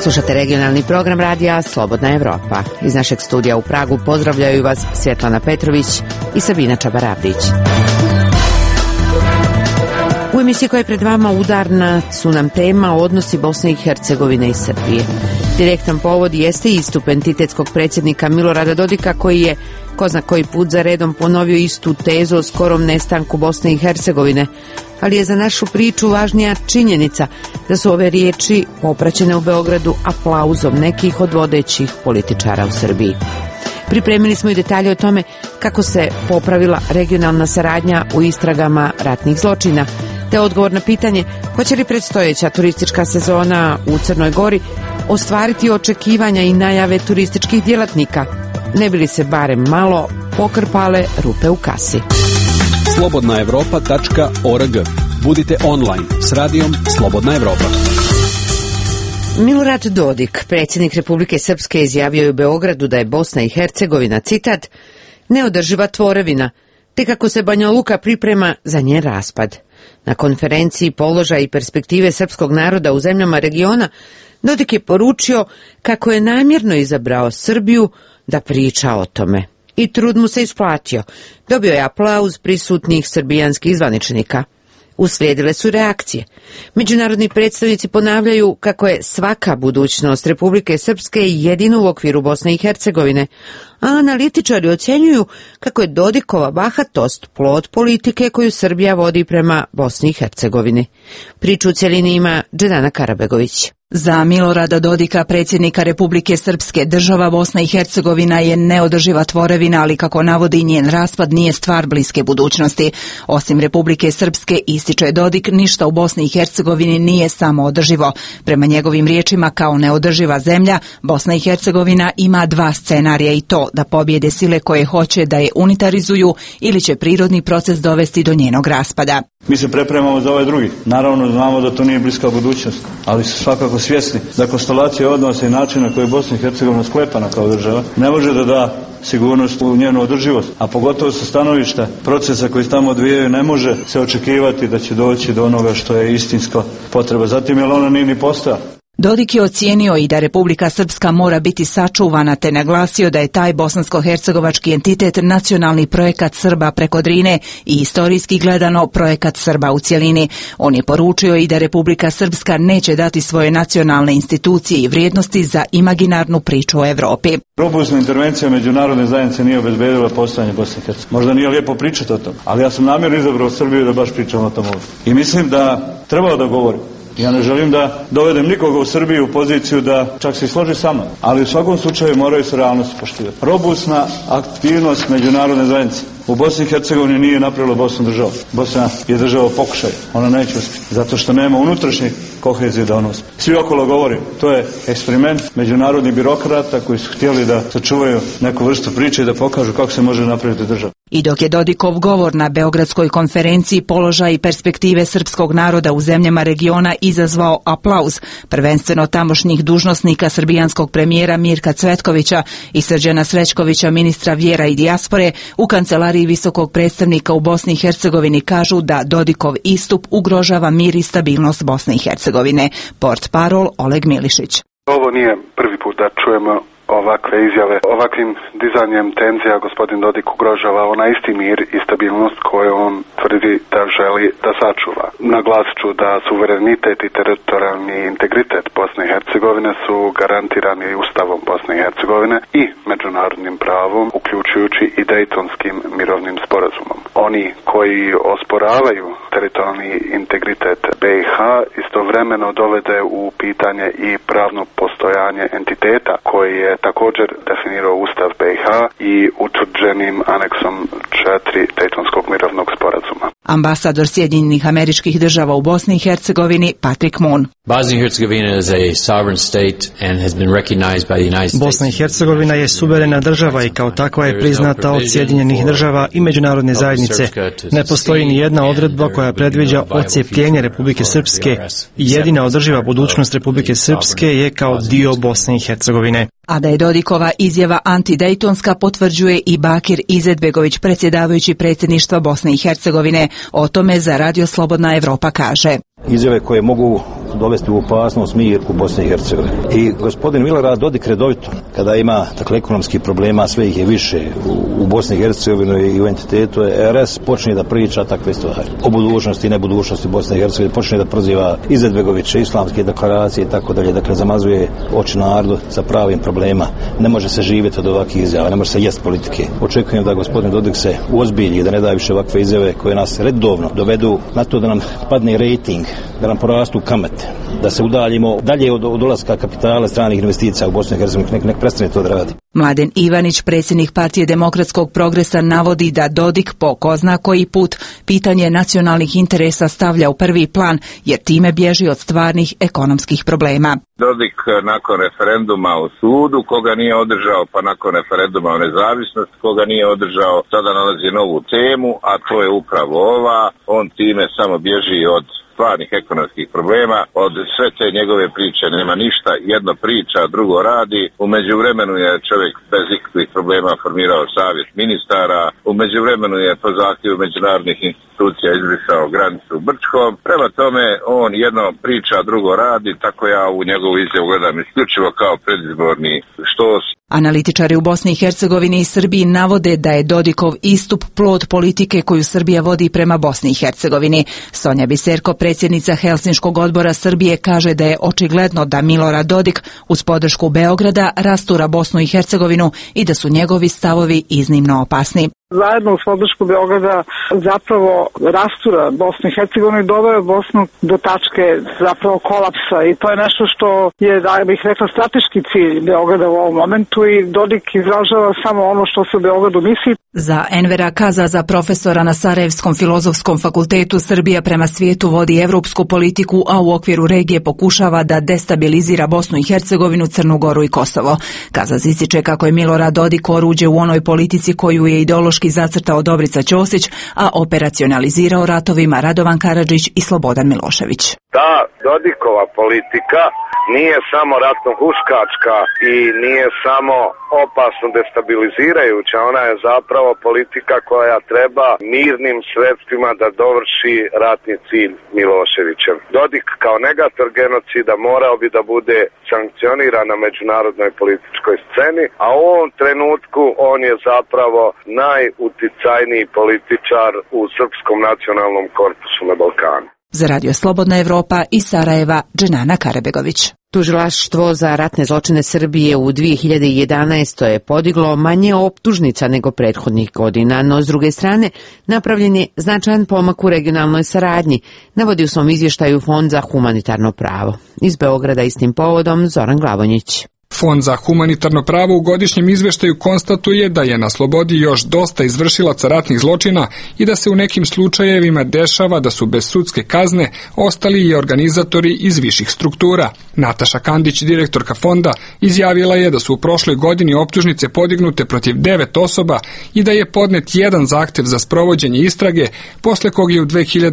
Slušate regionalni program radija Slobodna Evropa. Iz našeg studija u Pragu pozdravljaju vas Svjetlana Petrović i Sabina Čabarabdić. U emisiji koja je pred vama udarna su nam tema odnosi Bosne i Hercegovine i Srbije. Direktan povod jeste istup entitetskog predsjednika Milorada Dodika, koji je ko zna koji put za redom ponovio istu tezu o skorom nestanku Bosne i Hercegovine, ali je za našu priču važnija činjenica da su ove riječi popraćene u Beogradu aplauzom nekih od vodećih političara u Srbiji. Pripremili smo i detalje o tome kako se popravila regionalna saradnja u istragama ratnih zločina, te odgovor na pitanje hoće li predstojeća turistička sezona u Crnoj Gori ostvariti očekivanja i najave turističkih djelatnika, ne bi li se barem malo pokrpale rupe u kasi. Slobodnaevropa.org. Budite online s radijom Slobodna Evropa. Milorad Dodik, predsjednik Republike Srpske, izjavio je u Beogradu da je Bosna i Hercegovina, citat, neodrživa tvorevina, te kako se Banja Luka priprema za njen raspad. Na konferenciji Položaj i perspektive srpskog naroda u zemljama regiona, Dodik je poručio kako je namjerno izabrao Srbiju da priča o tome. I trud mu se isplatio. Dobio je aplauz prisutnih srbijanskih zvaničnika. Uslijedile su reakcije. Međunarodni predstavnici ponavljaju kako je svaka budućnost Republike Srpske jedino u okviru Bosne i Hercegovine, a analitičari ocjenjuju kako je Dodikova bahatost plod politike koju Srbija vodi prema Bosni i Hercegovini. Priču u cjelini ima Džedana Karabegović. Za Milorada Dodika, predsjednika Republike Srpske, država Bosna i Hercegovina je neodrživa tvorevina, ali kako navodi njen raspad nije stvar bliske budućnosti. Osim Republike Srpske, ističe Dodik, ništa u Bosni i Hercegovini nije samo održivo. Prema njegovim riječima, kao neodrživa zemlja, Bosna i Hercegovina ima dva scenarija, i to da pobjede sile koje hoće da je unitarizuju ili će prirodni proces dovesti do njenog raspada. Mi se pripremamo za ovaj drugi. Naravno znamo da to nije bliska budućnost, ali su svakako svjesni da konstelacija odnosa i načina koji je Bosna i Hercegovina sklepana kao država ne može da da sigurnost u njenu održivost, a pogotovo sa stanovišta procesa koji se tamo odvijaju ne može se očekivati da će doći do onoga što je istinska potreba. Zatim, jer ona nije ni postala. Dodik je ocijenio i da Republika Srpska mora biti sačuvana, te naglasio da je taj bosansko-hercegovački entitet nacionalni projekat Srba preko Drine i historijski gledano projekat Srba u cjelini. On je poručio i da Republika Srpska neće dati svoje nacionalne institucije i vrijednosti za imaginarnu priču o Evropi. Robustna intervencija međunarodne zajednice nije obezbedila postojanje Bosne i Hercegovine. Možda nije lijepo pričati o tom, ali ja sam namjerno izabrao Srbiju da baš pričam o tom ovdje. I mislim da trebalo da govorim. Ja ne želim da dovedem nikoga u Srbiju u poziciju da čak se složi sa mnom, ali u svakom slučaju moraju se realnosti poštivati. Robustna aktivnost međunarodne zajednice u Bosni i Hercegovini nije napravila Bosnu državu. Bosna je država u pokušaju. Ona neće uspjeti, zato što nema unutrašnjih kohezije da ona uspije. Svi okolo govori, to je eksperiment međunarodnih birokrata koji su htjeli da sačuvaju neku vrstu priče i da pokažu kako se može napraviti država. I dok je Dodikov govor na Beogradskoj konferenciji Položaj i perspektive srpskog naroda u zemljama regiona izazvao aplauz, prvenstveno tamošnjih dužnosnika srbijanskog premijera Mirka Cvetkovića i Srđana Srećkovića, ministra vjera i dijaspore, u kancelariji visokog predstavnika u Bosni i Hercegovini kažu da Dodikov istup ugrožava mir i stabilnost Bosne i Hercegovine. Portparol Oleg Milišić. Ovo nije prvi put da čujemo ovakve izjave. Ovakvim dizanjem tenzija gospodin Dodik ugrožava onaj isti mir i stabilnost koju on tvrdi da želi da sačuva. Naglasit ću da suverenitet i teritorijalni integritet Bosne i Hercegovine su garantirani Ustavom Bosne i Hercegovine i međunarodnim pravom, uključujući i Dejtonskim mirovnim sporazumom. Oni koji osporavaju teritorijalni integritet BiH istovremeno dovede u pitanje i pravno postojanje entiteta koji je također definirao Ustav BiH i utvrđenim aneksom 4 Dejtonskog mirovnog sporazuma. Ambasador Sjedinjenih Američkih Država u Bosni i Hercegovini Patrick Moon. Bosna i Hercegovina je suverena država i kao takva je priznata od Sjedinjenih Država i međunarodne zajednice. Ne postoji ni jedna odredba koja predviđa odcijepljenje Republike Srpske i jedina održiva budućnost Republike Srpske je kao dio Bosne i Hercegovine. A da je Dodikova izjava antidejtonska potvrđuje i Bakir Izetbegović, predsjedavajući predsjedništva Bosne i Hercegovine. O tome za Radio Slobodna Evropa kaže: Izjave koje mogu dovesti u opasnost mir u Bosni i Hercegovini. I gospodin Milorad Dodik redovito, kada ima ekonomskih problema, sve ih je više u Bosni i Hercegovini i u entitetu RS, počne da priča takve stvari o budućnosti i nebudućnosti Bosne i Hercegovine, počne da proziva Izetbegoviće, islamske deklaracije i tako dalje, dakle zamazuje oči narodu sa pravim problema. Ne može se živjeti od ovakvih izjava, ne može se jest politike. Očekujem da gospodin Dodik se uozbilji, da ne daje više ovakve izjave koje nas redovno dovedu na to da nam padne rejting, da nam porastu kamate, da se udaljimo dalje od ulaska kapitala stranih investicija u Bosni i Hercegovini, nek prestane to da radi. Mladen Ivanić, predsjednik Partije demokratskog progresa, navodi da Dodik po ko zna koji put pitanje nacionalnih interesa stavlja u prvi plan, jer time bježi od stvarnih ekonomskih problema. Dodik nakon referenduma u sudu, koga nije održao, pa nakon referenduma o nezavisnosti, koga nije održao, sada nalazi novu temu, a to je upravo ova. On time samo bježi od stvarnih ekonomskih problema, od sve te njegove priče nema ništa, jedno priča, drugo radi. U međuvremenu je čovjek bez ikakvih problema formirao savjet ministara, u međuvremenu je po zahtjevu međunarodnih institucija izbrisao granicu Brčkom. Prema tome, on jedno priča, drugo radi, tako ja u njegovu izjavu gledam isključivo kao predizborni štos. Analitičari u Bosni i Hercegovini i Srbiji navode da je Dodikov istup plod politike koju Srbija vodi prema Bosni i Hercegovini. Sonja Biserko, predsjednica Helsinškog odbora Srbije, kaže da je očigledno da Milorad Dodik uz podršku Beograda rastura Bosnu i Hercegovinu i da su njegovi stavovi iznimno opasni. Zajedno uz podršku Beograda zapravo rastura Bosnu i Hercegovinu i doveo Bosnu do tačke zapravo kolapsa i to je nešto što je, da bih rekla, strateški cilj Beograda u ovom momentu i Dodik izražava samo ono što se u Beogradu misli. Za Envera Kazaza, profesora na Sarajevskom filozofskom fakultetu, Srbija prema svijetu vodi evropsku politiku, a u okviru regije pokušava da destabilizira Bosnu i Hercegovinu, Crnu Goru i Kosovo. Kazaz ističe kako je Milorad Dodik oruđe u onoj politici koju je ideološki zacrtao Dobrica Ćosić, a operacionalizirao ratovima Radovan Karadžić i Slobodan Milošević. Ta Dodikova politika nije samo ratno-huškačka i nije samo opasno destabilizirajuća, ona je zapravo politika koja treba mirnim sredstvima da dovrši ratni cilj Miloševićev. Dodik kao negator genocida morao bi da bude sankcioniran na međunarodnoj političkoj sceni, a u ovom trenutku on je zapravo najuticajniji političar u srpskom nacionalnom korpusu na Balkanu. Za Radio Slobodna Evropa iz Sarajeva, Dženana Karabegović. Tužilaštvo za ratne zločine Srbije u 2011. je podiglo manje optužnica nego prethodnih godina, no s druge strane napravljen je značajan pomak u regionalnoj saradnji, navodi u svom izvještaju Fond za humanitarno pravo. Iz Beograda istim povodom Zoran Glavonjić. Fond za humanitarno pravo u godišnjem izveštaju konstatuje da je na slobodi još dosta izvršilaca ratnih zločina i da se u nekim slučajevima dešava da su bez sudske kazne ostali i organizatori iz viših struktura. Nataša Kandić, direktorka fonda, izjavila je da su u prošloj godini optužnice podignute protiv 9 osoba i da je podnet jedan zahtev za sprovođenje istrage, posle kog je u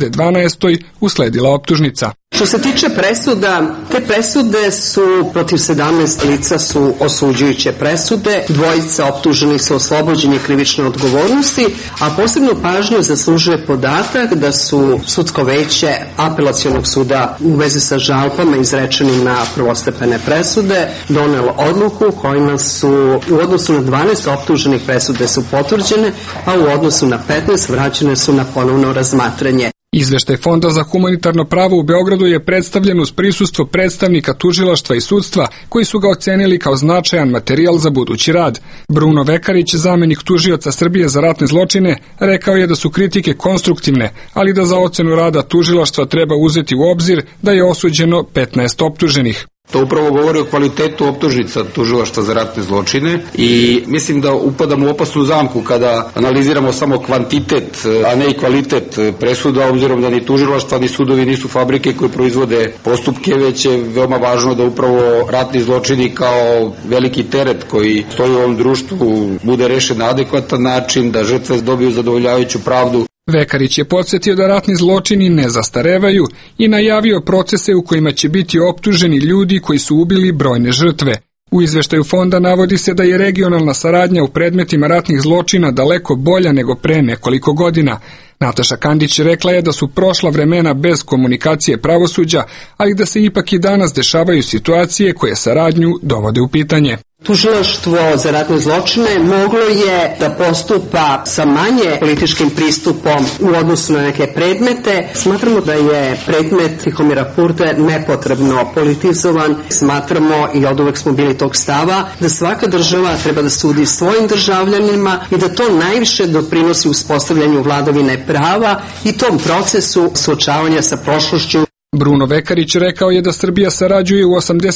2012. usledila optužnica. Što se tiče presuda, te presude su protiv 17 lica su osuđujuće presude, dvojica optuženih su oslobođeni krivične odgovornosti, a posebnu pažnju zaslužuje podatak da su sudsko veće apelacionog suda u vezi sa žalbama izrečenim na prvostepene presude donelo odluku kojima su u odnosu na 12 optuženih presude su potvrđene, a u odnosu na 15 vraćene su na ponovno razmatranje. Izveštaj Fonda za humanitarno pravo u Beogradu je predstavljen uz prisustvo predstavnika tužilaštva i sudstva koji su ga ocenili kao značajan materijal za budući rad. Bruno Vekarić, zamenik tužioca Srbije za ratne zločine, rekao je da su kritike konstruktivne, ali da za ocenu rada tužilaštva treba uzeti u obzir da je osuđeno 15 optuženih. To upravo govori o kvalitetu optužnica tužilaštva za ratne zločine i mislim da upadamo u opasnu zamku kada analiziramo samo kvantitet, a ne i kvalitet presuda, obzirom da ni tužilaštva ni sudovi nisu fabrike koje proizvode postupke, već je veoma važno da upravo ratni zločini kao veliki teret koji stoji u ovom društvu bude rešen na adekvatan način, da žrtve dobiju zadovoljavajuću pravdu. Vekarić je podsjetio da ratni zločini ne zastarevaju i najavio procese u kojima će biti optuženi ljudi koji su ubili brojne žrtve. U izveštaju fonda navodi se da je regionalna saradnja u predmetima ratnih zločina daleko bolja nego pre nekoliko godina. Nataša Kandić rekla je da su prošla vremena bez komunikacije pravosuđa, ali da se ipak i danas dešavaju situacije koje saradnju dovode u pitanje. Tužilaštvo za ratne zločine moglo je da postupa sa manje političkim pristupom u odnosu na neke predmete. Smatramo da je predmet Tihomira Purde nepotrebno politizovan. Smatramo i oduvek smo bili tog stava da svaka država treba da sudi svojim državljanima i da to najviše doprinosi uspostavljanju vladavine prava i tom procesu suočavanja sa prošlošću. Bruno Vekarić rekao je da Srbija sarađuje u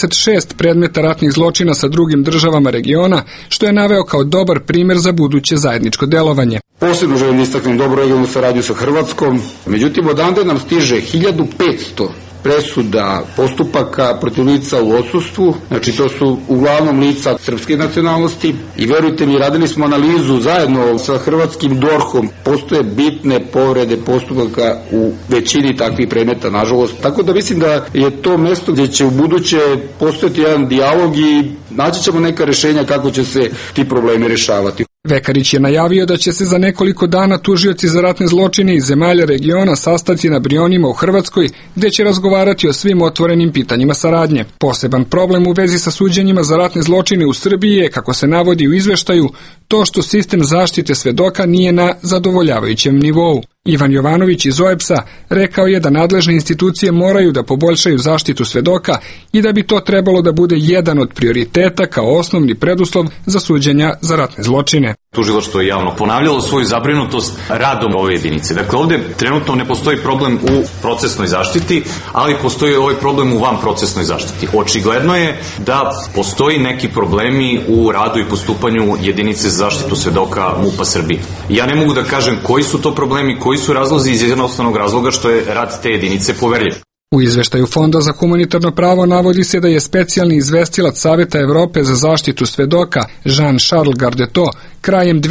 86 predmeta ratnih zločina sa drugim državama regiona, što je naveo kao dobar primer za buduće zajedničko delovanje. Posebno želim da istaknem dobru regionalnu saradnju sa Hrvatskom, međutim odande nam stiže 1500 presuda postupaka protiv lica u odsustvu, znači to su uglavnom lica srpske nacionalnosti i verujte mi, radili smo analizu zajedno sa hrvatskim DORH-om, postoje bitne povrede postupaka u većini takvih predmeta, nažalost. Tako da mislim da je to mesto gdje će u buduće postojati jedan dijalog i naći ćemo neka rešenja kako će se ti problemi rešavati. Vekarić je najavio da će se za nekoliko dana tužioci za ratne zločine iz zemalja regiona sastati na Brionima u Hrvatskoj, gde će razgovarati o svim otvorenim pitanjima saradnje. Poseban problem u vezi sa suđenjima za ratne zločine u Srbiji je, kako se navodi u izveštaju, to što sistem zaštite svedoka nije na zadovoljavajućem nivou. Ivan Jovanović iz OEBS-a rekao je da nadležne institucije moraju da poboljšaju zaštitu svedoka i da bi to trebalo da bude jedan od prioriteta kao osnovni preduslov za suđenja za ratne zločine. Tužilaštvo je javno ponavljalo svoju zabrinutost radom ove jedinice. Dakle, ovde trenutno ne postoji problem u procesnoj zaštiti, ali postoji ovaj problem u vanprocesnoj zaštiti. Očigledno je da postoji neki problemi u radu i postupanju jedinice za zaštitu svedoka MUP-a Srbije. Ja ne mogu da kažem koji su to problemi, koji su razlozi iz jednostavnog razloga što je rad te jedinice poverljiv. U izveštaju Fonda za humanitarno pravo navodi se da je specijalni izvestilac Saveta Evrope za zaštitu svedoka Jean-Charles Gardetot krajem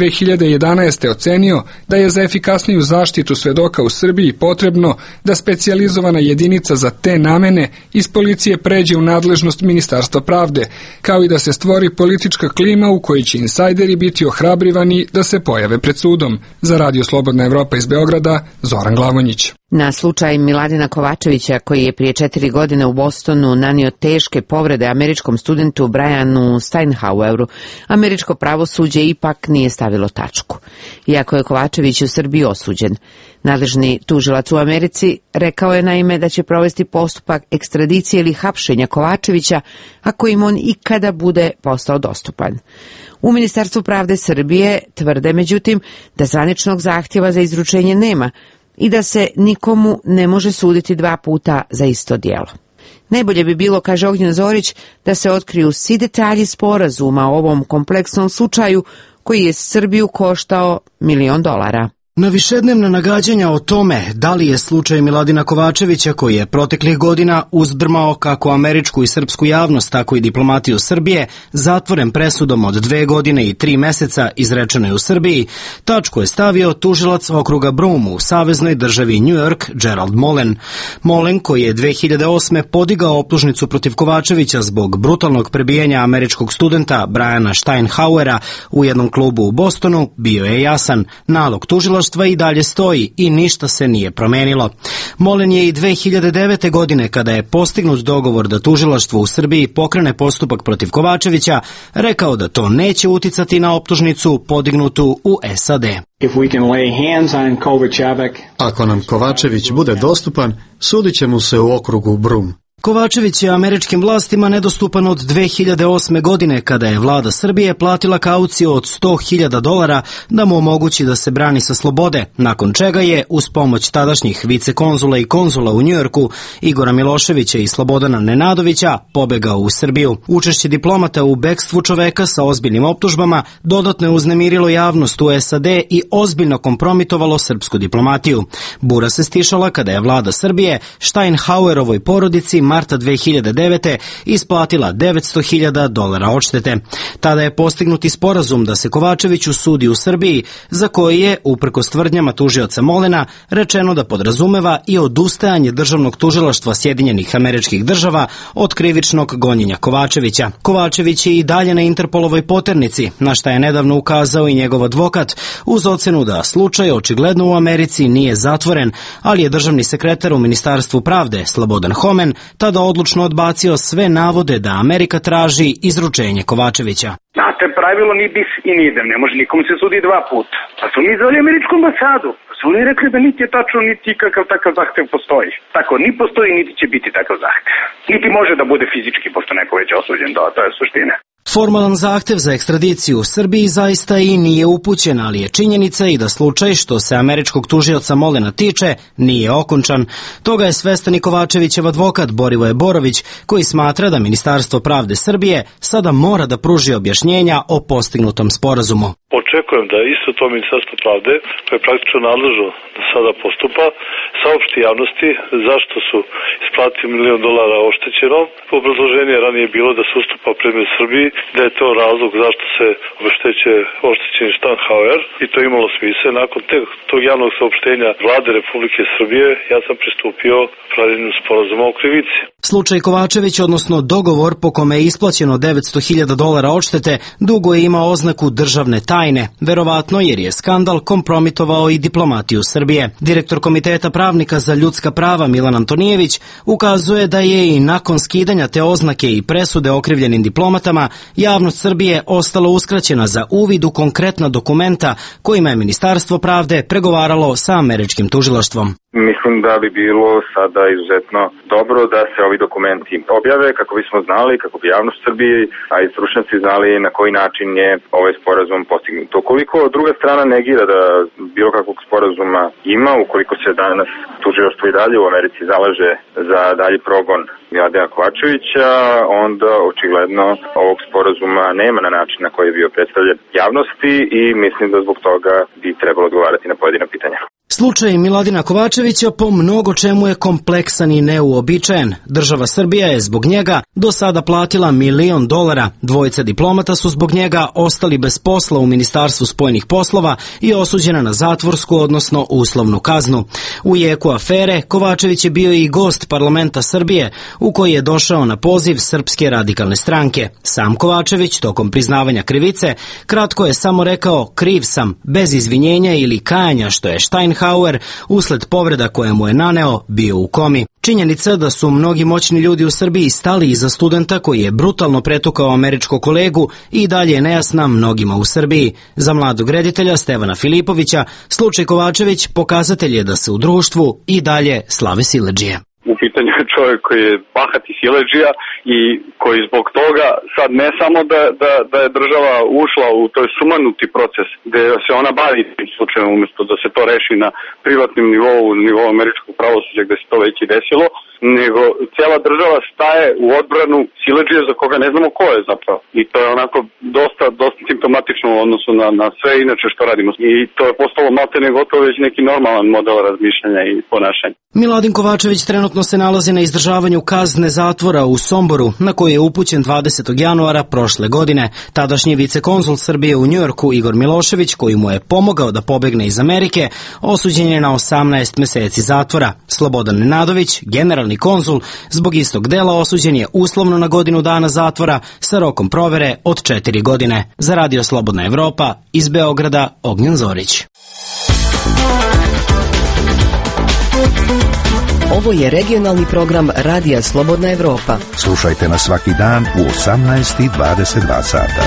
2011. ocenio da je za efikasniju zaštitu svedoka u Srbiji potrebno da specijalizovana jedinica za te namene iz policije pređe u nadležnost Ministarstva pravde, kao i da se stvori politička klima u kojoj će insajderi biti ohrabrivani da se pojave pred sudom. Za Radio Slobodna Evropa iz Beograda, Zoran Glavonjić. Na slučaj Miladina Kovačevića, koji je prije 4 godine u Bostonu nanio teške povrede američkom studentu Brianu Steinhaueru, američko pravosuđe ipak nije stavilo tačku. Iako je Kovačević u Srbiji osuđen. Nadležni tužilac u Americi rekao je naime da će provesti postupak ekstradicije ili hapšenja Kovačevića ako im on ikada bude postao dostupan. U Ministarstvu pravde Srbije tvrde međutim da zvaničnog zahtjeva za izručenje nema i da se nikomu ne može suditi 2 puta za isto djelo. Najbolje bi bilo, kaže Ognjen Zorić, da se otkriju svi detalji sporazuma o ovom kompleksnom slučaju koji je Srbiju koštao $1 milion. Na višednevna nagađanja o tome da li je slučaj Miladina Kovačevića, koji je proteklih godina uzdrmao kako američku i srpsku javnost, tako i diplomatiju Srbije, zatvoren presudom od 2 godine i 3 meseca izrečenoj u Srbiji, tačku je stavio tužilac okruga Broome u saveznoj državi New York, Gerald Molen. Molen, koji je 2008. podigao optužnicu protiv Kovačevića zbog brutalnog prebijanja američkog studenta Briana Steinhauera u jednom klubu u Bostonu, bio je jasan. Nalog tužilaštva i dalje stoji i ništa se nije promenilo. Molen je i 2009. godine, kada je postignut dogovor da tužilaštvo u Srbiji pokrene postupak protiv Kovačevića, rekao da to neće uticati na optužnicu podignutu u SAD. Ako nam Kovačević bude dostupan, sudit će mu se u okrugu Broome. Kovačević je američkim vlastima nedostupan od 2008. godine, kada je vlada Srbije platila kauciju od $100.000 da mu omogući da se brani sa slobode, nakon čega je, uz pomoć tadašnjih vicekonzula i konzula u Njujorku, Igora Miloševića i Slobodana Nenadovića, pobegao u Srbiju. Učešće diplomata u bekstvu čoveka sa ozbiljnim optužbama dodatno je uznemirilo javnost u SAD i ozbiljno kompromitovalo srpsku diplomatiju. Bura se stišala kada je vlada Srbije Steinhauerovoj porodici marta 2009. isplatila $900.000 odštete. Tada je postignuti sporazum da se Kovačeviću sudi u Srbiji, za koji je, uprkos tvrdnjama tužioca Molena, rečeno da podrazumeva i odustajanje državnog tužilaštva Sjedinjenih Američkih Država od krivičnog gonjenja Kovačevića. Kovačević je i dalje na Interpolovoj poternici, na šta je nedavno ukazao i njegov advokat, uz ocenu da slučaj očigledno u Americi nije zatvoren, ali je državni sekretar u Ministarstvu pravde, Slobodan Homen, tada odlučno odbacio sve navode da Amerika traži izručenje Kovačevića. Znate, pravilo ni bis i ni idem, ne može nikom se sudi dva puta. Pa su mi zvali američku ambasadu, pa su oni rekli da niti je tačno, niti kakav takav zahtev postoji. Tako, ni postoji, niti će biti takav zahtev. Niti može da bude fizički, pošto neko već osuđen, to je suština. Formalan zahtev za ekstradiciju u Srbiji zaista i nije upućen, ali je činjenica i da slučaj, što se američkog tužioca Molena tiče, nije okončan. Toga je svestan i Kovačevićev advokat Borivoje Borović, koji smatra da Ministarstvo pravde Srbije sada mora da pruži objašnjenja o postignutom sporazumu. Očekujem da isto to Ministarstvo pravde, koje je praktično nadležno da sada postupa, saopšti javnosti zašto su isplatili $1 milion oštećenom. Obrazloženje je ranije bilo da se ustupa predmet Srbiji, da je to razlog zašto se obeštećuje oštećeni Štanhauer i to je imalo smisla. Nakon tog javnog saopštenja Vlade Republike Srbije ja sam pristupio pravljenju sporazuma o krivici. Slučaj Kovačević, odnosno dogovor po kome je isplaćeno $900.000 odštete, dugo je imao oznaku državne tajne, verovatno jer je skandal kompromitovao i diplomatiju Srbije. Direktor Komiteta pravnika za ljudska prava Milan Antonijević ukazuje da je i nakon skidanja te oznake i presude okrivljenim diplomatama, javnost Srbije ostala uskraćena za uvid u konkretna dokumenta kojima je Ministarstvo pravde pregovaralo sa američkim tužilaštvom. Mislim da bi bilo sada izuzetno dobro da se ovi dokumenti objave kako bismo znali, kako bi javnost Srbije, a i stručnjaci znali na koji način je ovaj sporazum postignut. Ukoliko druga strana negira da bilo kakvog sporazuma ima, ukoliko se danas tužilaštvo i dalje u Americi zalaže za dalji progon Miladina Kovačevića, onda očigledno ovog sporazuma nema na način na koji je bio predstavljen javnosti i mislim da zbog toga bi trebalo odgovarati na pojedina pitanja. Slučaj Miladina Kovačevića po mnogo čemu je kompleksan i neuobičajen. Država Srbija je zbog njega do sada platila $1 milion. Dvojica diplomata su zbog njega ostali bez posla u Ministarstvu spoljnih poslova i osuđena na zatvorsku, odnosno uslovnu kaznu. U jeku afere Kovačević je bio i gost parlamenta Srbije, u koji je došao na poziv Srpske radikalne stranke. Sam Kovačević, tokom priznavanja krivice, kratko je samo rekao kriv sam, bez izvinjenja ili kajanja, što je Štajnhauer, usled povreda koje mu je naneo, bio u komi. Činjenica da su mnogi moćni ljudi u Srbiji stali iza studenta koji je brutalno pretukao američkog kolegu i dalje je nejasna mnogima u Srbiji. Za mladog reditelja Stevana Filipovića, slučaj Kovačević pokazatelj je da se u društvu i dalje slave siledžije. U pitanju je čovjek koji je bahati siledžija i koji zbog toga sad ne samo da je država ušla u toj sumanuti proces gde se ona bavi tim slučajem umjesto da se to reši na privatnim nivou američkog pravosuđa gde se to već i desilo, nego cijela država staje u odbranu siledžije za koga ne znamo ko je zapravo. I to je onako dosta simptomatično u odnosu na sve inače što radimo. I to je postalo maltene gotovo već neki normalan model razmišljanja i ponašanja. Miladin Kovačević trenutno se nalazi na izdržavanju kazne zatvora u Somboru, na koji je upućen 20. januara prošle godine. Tadašnji vicekonzul Srbije u Njujorku Igor Milošević, koji mu je pomogao da pobegne iz Amerike, osuđen je na 18 meseci zatvora. Slobodan Nenadović, generalni konzul, zbog istog dela osuđen je uslovno na godinu dana zatvora sa rokom provere od 4 godine. Za Radio Slobodna Evropa, iz Beograda, Ognjen Zorić. Ovo je regionalni program Radija Slobodna Evropa. Slušajte nas svaki dan u 18:22 sata.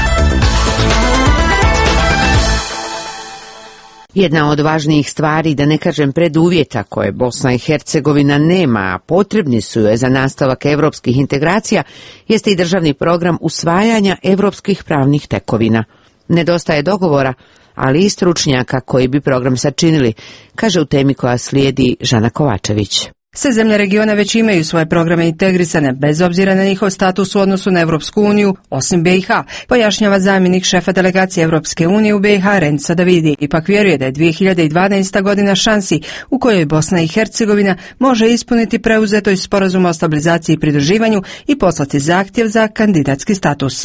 Jedna od važnijih stvari, da ne kažem preduvjeta, koje Bosna i Hercegovina nema, a potrebni su joj za nastavak evropskih integracija, jeste i državni program usvajanja evropskih pravnih tekovina. Nedostaje dogovora, ali i stručnjaka koji bi program sačinili, kaže u temi koja slijedi Žana Kovačević. Sve zemlje regiona već imaju svoje programe integrisane, bez obzira na njihov status u odnosu na Evropsku uniju, osim BiH, pojašnjava zamjenik šefa delegacije Evropske unije u BiH Renca Davidi. Ipak vjeruje da je 2012. godina šansi u kojoj Bosna i Hercegovina može ispuniti preuzeto iz sporazuma o stabilizaciji i pridruživanju i poslati zahtjev za kandidatski status.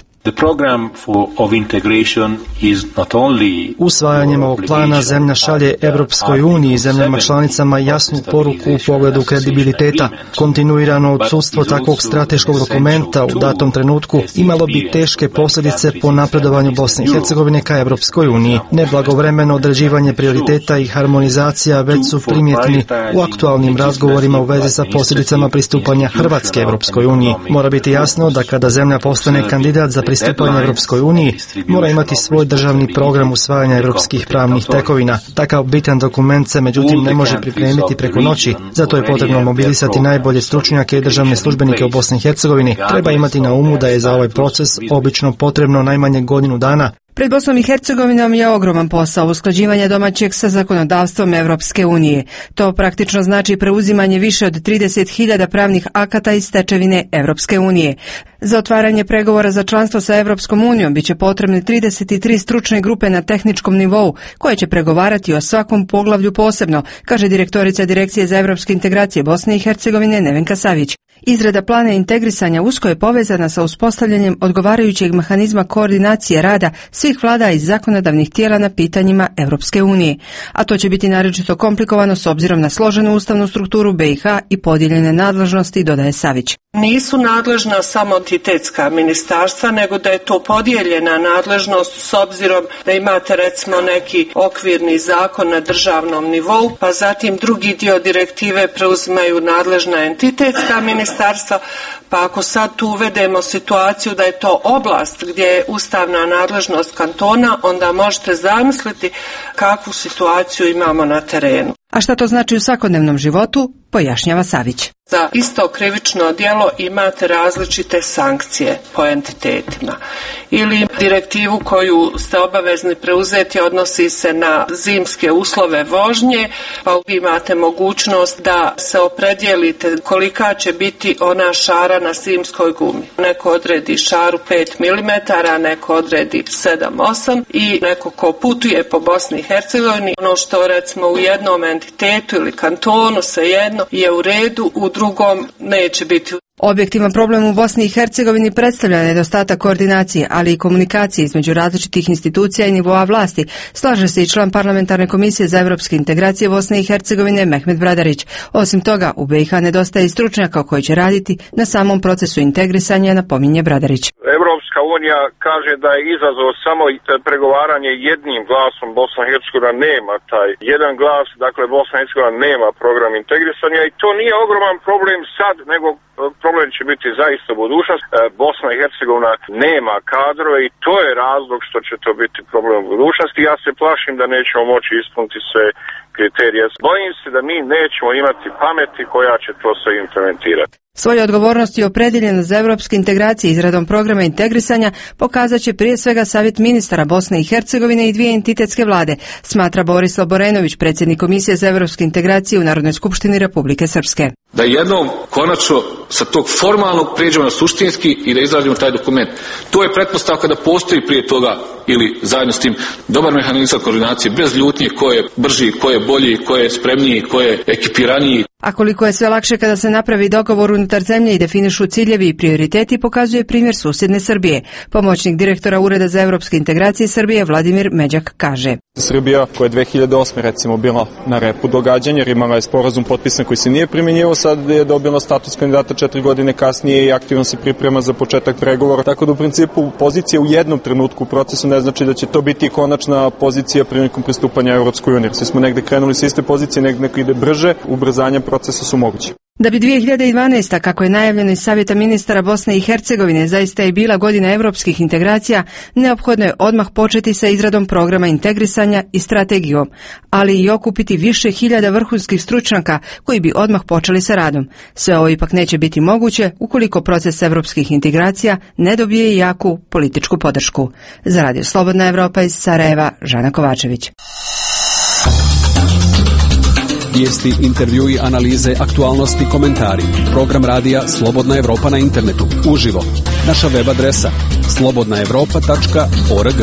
Usvajanjem ovog plana zemlja šalje Evropskoj uniji i zemljama članicama jasnu poruku u pogledu kredibiliteta. Kontinuirano odsustvo takvog strateškog dokumenta u datom trenutku imalo bi teške posljedice po napredovanju Bosne i Hercegovine ka Evropskoj uniji. Neblagovremeno određivanje prioriteta i harmonizacija već su primjetni u aktualnim razgovorima u vezi sa posljedicama pristupanja Hrvatske Evropskoj uniji. Mora biti jasno da kada zemlja postane kandidat za pristupanje Evropskoj uniji, mora imati svoj državni program usvajanja europskih pravnih tekovina. Takav bitan dokument se međutim ne može pripremiti preko noći, zato je potrebno mobilisati najbolje stručnjake i državne službenike u Bosni i Hercegovini. Treba imati na umu da je za ovaj proces obično potrebno najmanje godinu dana. Pred Bosnom i Hercegovinom je ogroman posao usklađivanja domaćeg sa zakonodavstvom Evropske unije. To praktično znači preuzimanje više od 30.000 pravnih akata iz stečevine Evropske unije. Za otvaranje pregovora za članstvo sa Evropskom unijom biće potrebne 33 stručne grupe na tehničkom nivou, koje će pregovarati o svakom poglavlju posebno, kaže direktorica Direkcije za evropske integracije Bosne i Hercegovine Nevenka Savić. Izrada plana integrisanja usko je povezana sa uspostavljanjem odgovarajućeg mehanizma koordinacije rada svih vlada i zakonodavnih tijela na pitanjima Evropske unije, a to će biti naročito komplikovano s obzirom na složenu ustavnu strukturu BiH i podijeljene nadležnosti, dodaje Savić. Nisu nadležna samo entitetska ministarstva, nego da je to podijeljena nadležnost s obzirom da imate recimo neki okvirni zakon na državnom nivou, pa zatim drugi dio direktive preuzimaju nadležna entitetska ministarstva, pa ako sad tu uvedemo situaciju da je to oblast gdje je ustavna nadležnost kantona, onda možete zamisliti kakvu situaciju imamo na terenu. A šta to znači u svakodnevnom životu, pojašnjava Savić. Za isto krivično djelo imate različite sankcije po entitetima. Ili direktivu koju ste obavezni preuzeti odnosi se na zimske uslove vožnje, pa imate mogućnost da se opredijelite kolika će biti ona šara na zimskoj gumi. Neko odredi šaru 5 mm, neko odredi 7-8 i neko ko putuje po Bosni i Hercegovini, ono što recimo u jednom entitetu ili kantonu svejedno je u redu, u drugom neće biti. Objektivan problem u Bosni i Hercegovini predstavlja nedostatak koordinacije, ali i komunikacije između različitih institucija i nivoa vlasti, slaže se i član parlamentarne komisije za evropske integracije Bosne i Hercegovine Mehmet Bradarić. Osim toga, u BiH nedostaje i stručnjaka koji će raditi na samom procesu integrisanja, napominje Bradarić. Evropska unija kaže da je izazov samo pregovaranje jednim glasom. Bosna i Hercegovina nema taj jedan glas, dakle Bosna i Hercegovina nema program integrisanja i to nije ogroman problem sad, nego problem će biti zaista u budućnosti. Bosna i Hercegovina nema kadrove i to je razlog što će to biti problem u budućnosti. Ja se plašim da nećemo moći ispuniti sve kriterije. Bojim se da mi nećemo imati pameti koja će to sve implementirati. Svoju odgovornost i opredjeljenost za evropske integracije izradom programa integrisanja pokazat će prije svega Savjet ministara Bosne i Hercegovine i dvije entitetske vlade, smatra Boris Loborenović, predsjednik Komisije za evropske integracije u Narodnoj skupštini Republike Srpske. Da jednom konačno sa tog formalnog pređemo na suštinski i da izradimo taj dokument. To je pretpostavka da postoji prije toga ili zajedno s tim dobar mehanizam koordinacije bez ljutnje ko je brži, ko je bolji, ko je spremniji, ko je ekipiraniji. A koliko je sve lakše kada se napravi dogovor unutar zemlje i definišu ciljevi i prioriteti, pokazuje primjer susjedne Srbije. Pomoćnik direktora Ureda za evropske integracije Srbije Vladimir Međak kaže. Srbija koja je 2008. recimo bila na repu događanja jer imala je sporazum potpisan koji se nije primjenjivao, sad je dobila status kandidata 4 godine kasnije i aktivno se priprema za početak pregovora. Tako da u principu pozicija u jednom trenutku u procesu ne znači da će to biti konačna pozicija prilikom pristupanja Evropskoj uniji. Svi smo negde krenuli s iste pozicije, negde ide brže, ubrzanja procesa su moguće. Da bi 2012. kako je najavljeno iz Savjeta ministara Bosne i Hercegovine zaista je bila godina evropskih integracija, neophodno je odmah početi sa izradom programa integrisanja i strategijom, ali i okupiti više hiljada vrhunskih stručnjaka koji bi odmah počeli sa radom. Sve ovo ipak neće biti moguće ukoliko proces evropskih integracija ne dobije jaku političku podršku. Za Radio Slobodna Evropa iz Sarajeva, Žana Kovačević. Vijesti, intervjui, analize, aktualnosti, komentari. Program radija Slobodna Evropa na internetu. Uživo. Naša web adresa slobodnaevropa.org.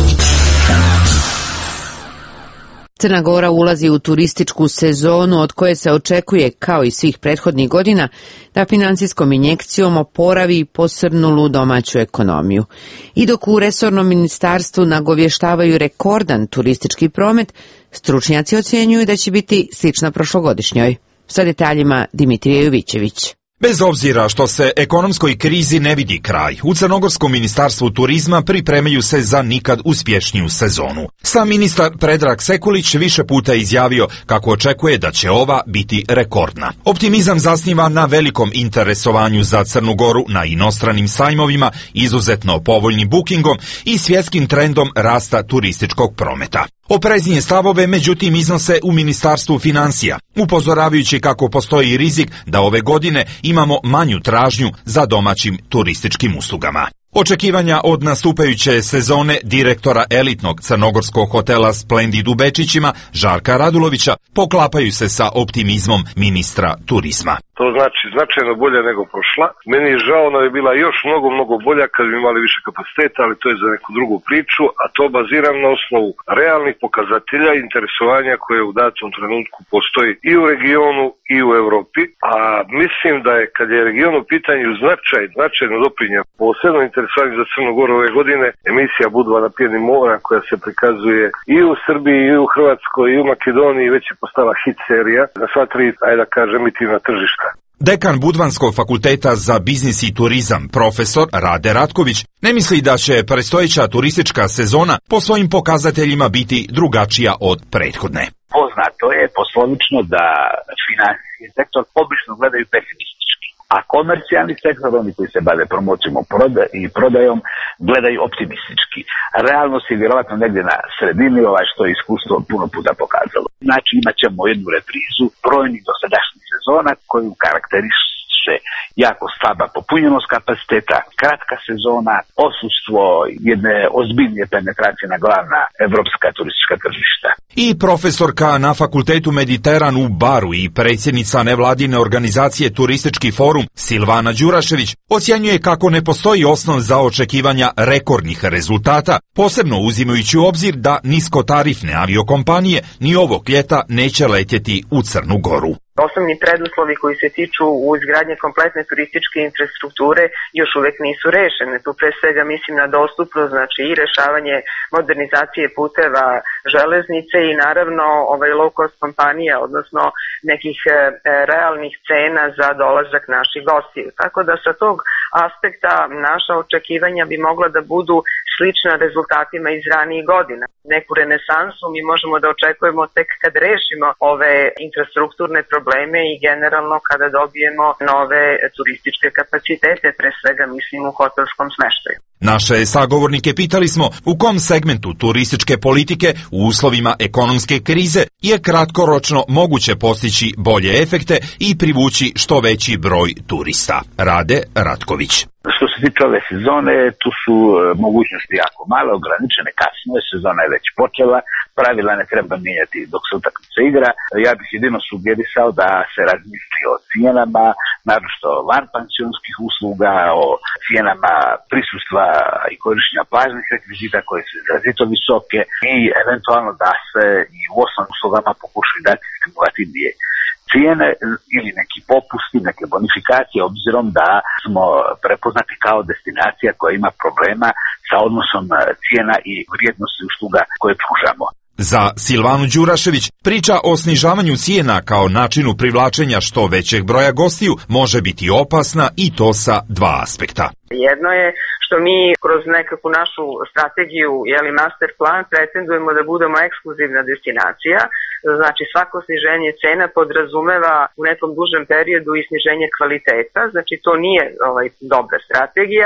Crna Gora ulazi u turističku sezonu od koje se očekuje, kao i svih prethodnih godina, da financijskom injekcijom oporavi posrnulu domaću ekonomiju. I dok u resornom ministarstvu nagovještavaju rekordan turistički promet, stručnjaci ocjenjuju da će biti slična prošlogodišnjoj. Sa detaljima Dimitrije Jovićević. Bez obzira što se ekonomskoj krizi ne vidi kraj, u Crnogorskom ministarstvu turizma pripremaju se za nikad uspješniju sezonu. Sam ministar Predrag Sekulić više puta izjavio kako očekuje da će ova biti rekordna. Optimizam zasniva na velikom interesovanju za Crnu Goru na inostranim sajmovima, izuzetno povoljnim bookingom i svjetskim trendom rasta turističkog prometa. Opreznije stavove, međutim, iznose u Ministarstvu financija, upozoravajući kako postoji rizik da ove godine imamo manju tražnju za domaćim turističkim uslugama. Očekivanja od nastupajuće sezone direktora elitnog crnogorskog hotela Splendid u Bečićima, Žarka Radulovića, poklapaju se sa optimizmom ministra turizma. To znači značajno bolje nego prošla. Meni je žao da je bila još mnogo bolja kad bi imali više kapaciteta, ali to je za neku drugu priču, a to baziram na osnovu realnih pokazatelja interesovanja koje u datom trenutku postoji i u regionu i u Evropi, a mislim da je kad je region u pitanju značajno doprinjeo posebno interesovanje za Crnu Goru ove godine emisija Budva na pjeni mora koja se prikazuje i u Srbiji i u Hrvatskoj i u Makedoniji, već je postala hit serija na sva tri, ajde da kažem, emitivna tržišta. Dekan Budvanskog fakulteta za biznis i turizam, profesor Rade Ratković, ne misli da će predstojeća turistička sezona po svojim pokazateljima biti drugačija od prethodne. Poznato je poslovično da finansijski sektor obično gledaju pesimistički, a komercijalni sektor, oni koji se bave promocijom i prodajom, gledaju optimistički. Realnost je vjerovatno negdje na sredini, što je iskustvo puno puta pokazalo. Znači imat ćemo jednu reprizu brojnih dosadašnjih sezona koju karakteriše jako slaba popunjenost kapaciteta, kratka sezona, odsustvo jedne ozbiljnije penetracije na glavna evropska turistička tržišta. I profesorka na Fakultetu Mediteran u Baru i predsjednica nevladine organizacije Turistički forum Silvana Đurašević ocjenjuje kako ne postoji osnov za očekivanja rekordnih rezultata, posebno uzimajući u obzir da niskotarifne aviokompanije ni ovog ljeta neće letjeti u Crnu Goru. Osnovni preduslovi koji se tiču u izgradnje kompletne turističke infrastrukture još uvijek nisu rešene. Tu pre svega mislim na dostupnost, znači i rešavanje modernizacije puteva, železnice i naravno low cost kompanija, odnosno nekih realnih cena za dolazak naših gostiju. Tako da sa tog aspekta naša očekivanja bi mogla da budu slična rezultatima iz ranijih godina. Neku renesansu mi možemo da očekujemo tek kad rešimo ove infrastrukturne probleme i generalno kada dobijemo nove turističke kapacitete, pre svega mislim u hotelskom smeštaju. Naše sagovornike pitali smo u kom segmentu turističke politike u uslovima ekonomske krize je kratkoročno moguće postići bolje efekte i privući što veći broj turista. Rade Ratković. Što se tiče ove sezone, tu su mogućnosti jako male, ograničene, kasno je, sezona je već počela, pravila ne treba mijenjati dok se utakmica igra. Ja bih jedino sugerisao da se razmisli o cijenama, naročito vanpansionskih usluga, o cijenama prisustva i korištenja plažnih rekvizita koje su izrazito visoke i eventualno da se i u osnovnim uslugama pokušaju dati stimulativnije cijene ili neki popusti, neke bonifikacije, obzirom da smo prepoznati kao destinacija koja ima problema sa odnosom cijena i vrijednosti usluga koje pružamo. Za Silvanu Đurašević priča o snižavanju cijena kao načinu privlačenja što većeg broja gostiju može biti opasna i to sa dva aspekta. Jedno je što mi kroz nekakvu našu strategiju, master plan, pretendujemo da budemo ekskluzivna destinacija. Znači svako sniženje cena podrazumeva u nekom dužem periodu i sniženje kvaliteta, znači to nije dobra strategija.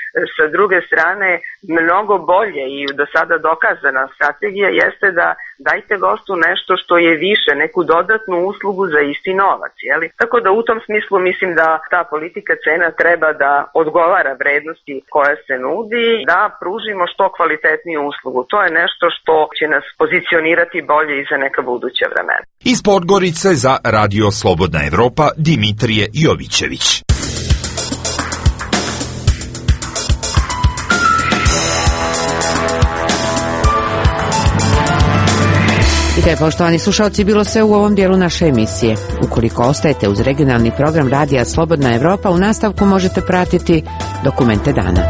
sa druge strane mnogo bolje i do sada dokazana strategija jeste da dajte gostu nešto što je više, neku dodatnu uslugu za isti novac, jeli? Tako da u tom smislu mislim da ta politika cena treba da odgovara vrednosti koja se nudi, da pružimo što kvalitetniju uslugu. To je nešto što će nas pozicionirati bolje i za neka buduća vremena. Iz Podgorice za Radio Slobodna Evropa Dimitrije Jovićević. I to je, poštovani slušalci, bilo sve u ovom dijelu naše emisije. Ukoliko ostajete uz regionalni program Radija Slobodna Evropa, u nastavku možete pratiti Dokumente dana.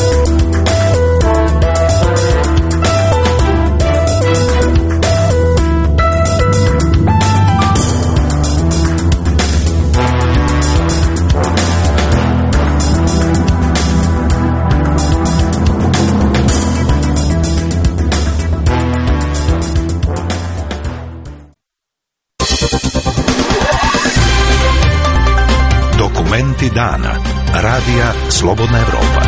Dokumenti dana. Radija Slobodna Evropa.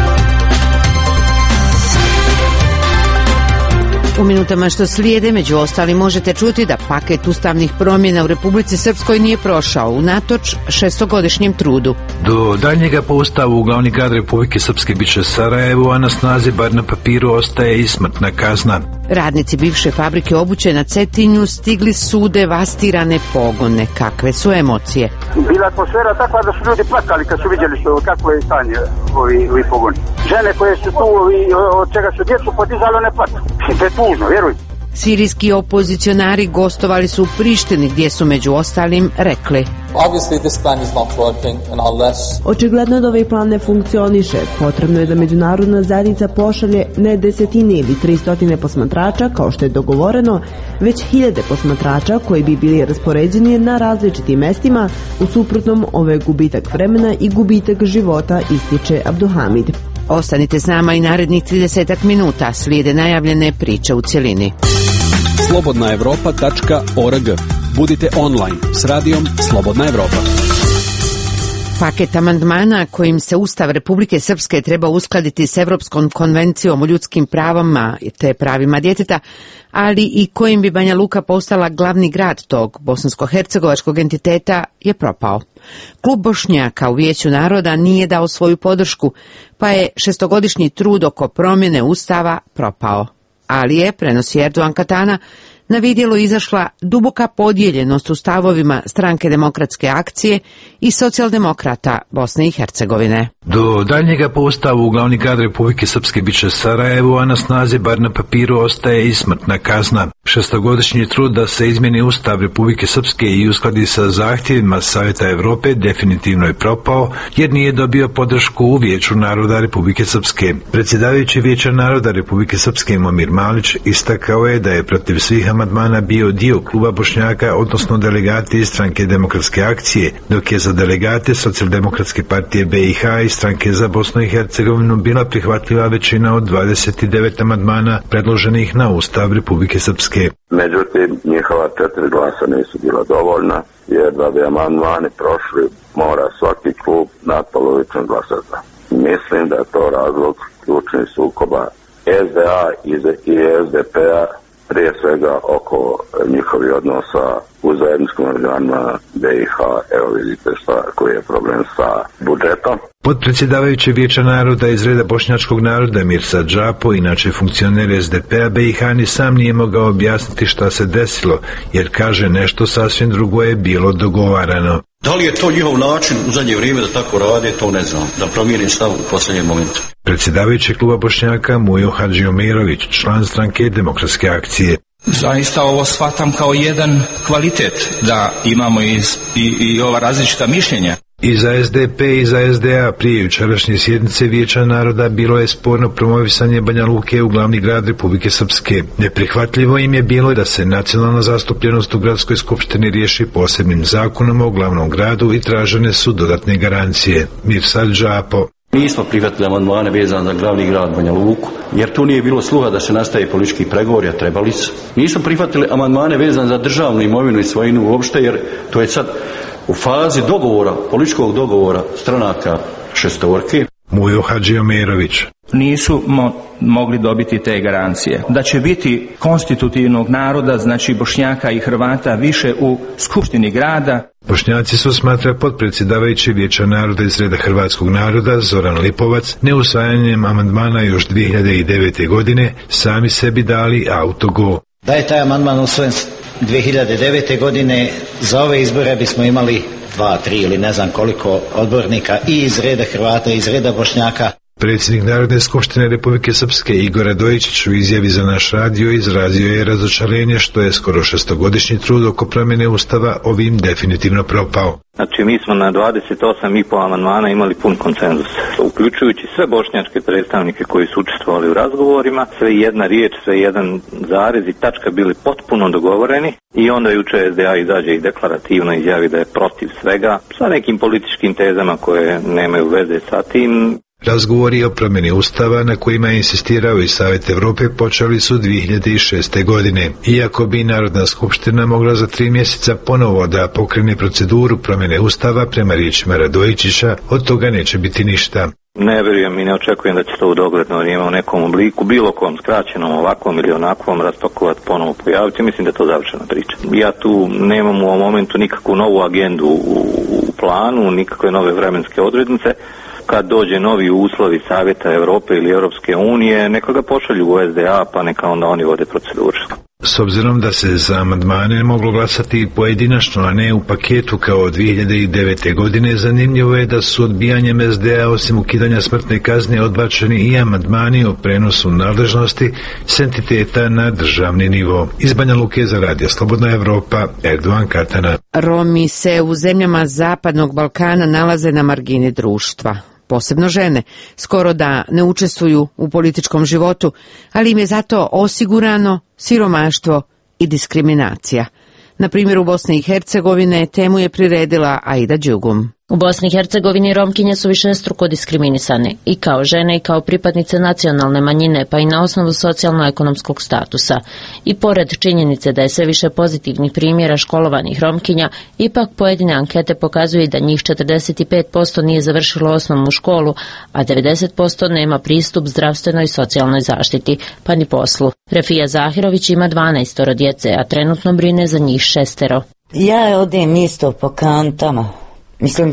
U minutama što slijede, među ostalim, možete čuti da paket ustavnih promjena u Republici Srpskoj nije prošao, unatoč šestogodišnjem trudu. Do daljnjega po ustavu glavni grad Republike Srpske biće Sarajevo, a na snazi bar na papiru ostaje i smrtna kazna. Radnici bivše fabrike obuće na Cetinju stigli su devastirane pogone. Kakve su emocije? Bila atmosfera takva da su ljudi plakali kad su vidjeli kakvo je stanje ovi pogoni. Žene koje su tu, od čega su djecu podizalo, ne plakali. To je tužno, vjeruj. Sirijski opozicionari gostovali su u Prištini, gdje su među ostalim rekli: Očigledno da ovaj plan ne funkcioniše. Potrebno je da međunarodna zajednica pošalje ne desetine ili 300 posmatrača, kao što je dogovoreno, već 1000 posmatrača koji bi bili raspoređeni na različitim mestima. U suprotnom, ovo je gubitak vremena i gubitak života, ističe Abduhamid. Ostanite s nama i narednih 30 minuta, slijede najavljene priče u cjelini. slobodnaevropa.org. Budite online s radijom Slobodna Evropa. Paket amandmana kojim se Ustav Republike Srpske treba uskladiti s Evropskom konvencijom o ljudskim pravama te pravima djeteta, ali i kojim bi Banja Luka postala glavni grad tog bosansko-hercegovačkog entiteta, je propao. Klub Bošnjaka u Vijeću naroda nije dao svoju podršku, pa je šestogodišnji trud oko promjene Ustava propao. Ali je, prenosi Erdogan Katana, na vidjelo izašla duboka podijeljenost u stavovima Stranke demokratske akcije i socijaldemokrata Bosne i Hercegovine. Do daljnjega po ustavu glavni grad Republike Srpske biće Sarajevo, a na snazi bar na papiru ostaje i smrtna kazna. Šestogodišnji trud da se izmjeni Ustav Republike Srpske i uskladi sa zahtjevima Savjeta Evrope definitivno je propao, jer nije dobio podršku u Vijeću naroda Republike Srpske. Predsjedavajući Vijeća naroda Republike Srpske Momir Malić istakao je da je protiv svih amandmana bio dio kluba Bošnjaka, odnosno delegati iz Stranke demokratske akcije, dok je za delegate Socijaldemokratske partije BiH i Stranke za Bosnu i Hercegovinu bila prihvatljiva većina od 29 amandmana predloženih na Ustav Republike Srpske. Međutim, njihova 4 glasa nisu bila dovoljna, jer da bi amandmani prošli, mora svaki klub natpolovično glasati. Mislim da je to razlog ključnih sukoba SDA i SDP-a, prije svega oko njihovih odnosa u zajedničkom organima BiH. Evo vidite koji je problem sa budžetom. Podpredsjedavajući Vijeća naroda iz reda bošnjačkog naroda Mirsad Džapo, inače funkcioner SDP-a BiH, ni sam nije mogao objasniti šta se desilo, jer kaže nešto sasvim drugo je bilo dogovarano. Da li je to njihov način u zadnje vrijeme da tako rade, to ne znam, da promijenim stav u posljednjem momentu. Predsjedavajući kluba Bošnjaka Mujo Hadžiomirović, član Stranke demokratske akcije. Zaista ovo shvatam kao jedan kvalitet, da imamo i ova različita mišljenja. I za SDP i za SDA prije jučerašnje sjednice Vijeća naroda bilo je sporno promovisanje Banja Luke u glavni grad Republike Srpske. Neprihvatljivo im je bilo da se nacionalna zastupljenost u gradskoj skupštini riješi posebnim zakonom o glavnom gradu i tražene su dodatne garancije. Mirsad Džapo. Nismo prihvatili amandmane vezane za glavni grad Banja Luku, jer tu nije bilo sluha da se nastaje politički pregovori, a trebali su. Nismo prihvatili amandmane vezane za državnu imovinu i svojinu uopšte, jer to je sad u fazi dogovora, političkog dogovora stranaka šestorke. Mujo Hadžiomerović. Nisu mogli dobiti te garancije. Da će biti konstitutivnog naroda, znači Bošnjaka i Hrvata, više u Skupštini grada. Bošnjaci su, smatra potpredsjedavajući Vijeća naroda iz reda hrvatskog naroda Zoran Lipovac, neusvajanjem amandmana još 2009. godine sami sebi dali autogo. Da je taj amandman usvojen 2009. godine, za ove izbore bismo imali 2, 3 ili ne znam koliko odbornika i iz reda Hrvata i iz reda Bošnjaka. Predsjednik Narodne skupštine Republike Srpske Igor Radojičić u izjavi za naš radio izrazio je razočarenje što je skoro 6-godišnji trud oko promjene Ustava ovim definitivno propao. Znači mi smo na 28,5 amandmana imali pun konsenzus, uključujući sve bošnjačke predstavnike koji su učestvovali u razgovorima, sve jedna riječ, sve jedan zarez i tačka bili potpuno dogovoreni i onda juče SDA izađe i deklarativno izjavi da je protiv svega sa nekim političkim tezama koje nemaju veze sa tim. Razgovori o promjeni Ustava na kojima je insistirao i Savjet Evrope počeli su 2006. godine. Iako bi Narodna skupština mogla za 3 mjeseca ponovo da pokrene proceduru promjene Ustava, prema riječima Radojičića, od toga neće biti ništa. Ne vjerujem i ne očekujem da će to u dogledno vrijeme u nekom obliku, bilo kom skraćenom, ovakvom ili onakvom, rastokovati, ponovo pojaviti. Mislim da je to završena priča. Ja tu nemam u ovom momentu nikakvu novu agendu u planu, nikakve nove vremenske odrednice. Kad dođe novi uslovi Savjeta Europe ili Europske unije, neka ga pošalju u SDA, pa neka onda oni vode proceduru. S obzirom da se za amandmane moglo glasati pojedinačno, a ne u paketu kao 2009. godine, zanimljivo je da su odbijanjem SDA osim ukidanja smrtne kazne odbačeni i amandmani o prenosu nadležnosti s entiteta na državni nivo. Iz Banja Luke za Radio Slobodna Evropa, Erdovan Katana. Romi se u zemljama Zapadnog Balkana nalaze na margini društva. Posebno žene, skoro da ne učestvuju u političkom životu, ali im je zato osigurano siromaštvo i diskriminacija. Na primjer, u Bosni i Hercegovine temu je priredila Aida Đugum. U Bosni i Hercegovini Romkinje su višestruko diskriminisane i kao žene i kao pripadnice nacionalne manjine, pa i na osnovu socijalno-ekonomskog statusa. I pored činjenice da je sve više pozitivnih primjera školovanih Romkinja, ipak pojedine ankete pokazuju da njih 45% nije završilo osnovnu školu, a 90% nema pristup zdravstvenoj i socijalnoj zaštiti, pa ni poslu. Refija Zahirović ima 12 djece, a trenutno brine za njih 6. Ja odem isto po kantama. Mislim,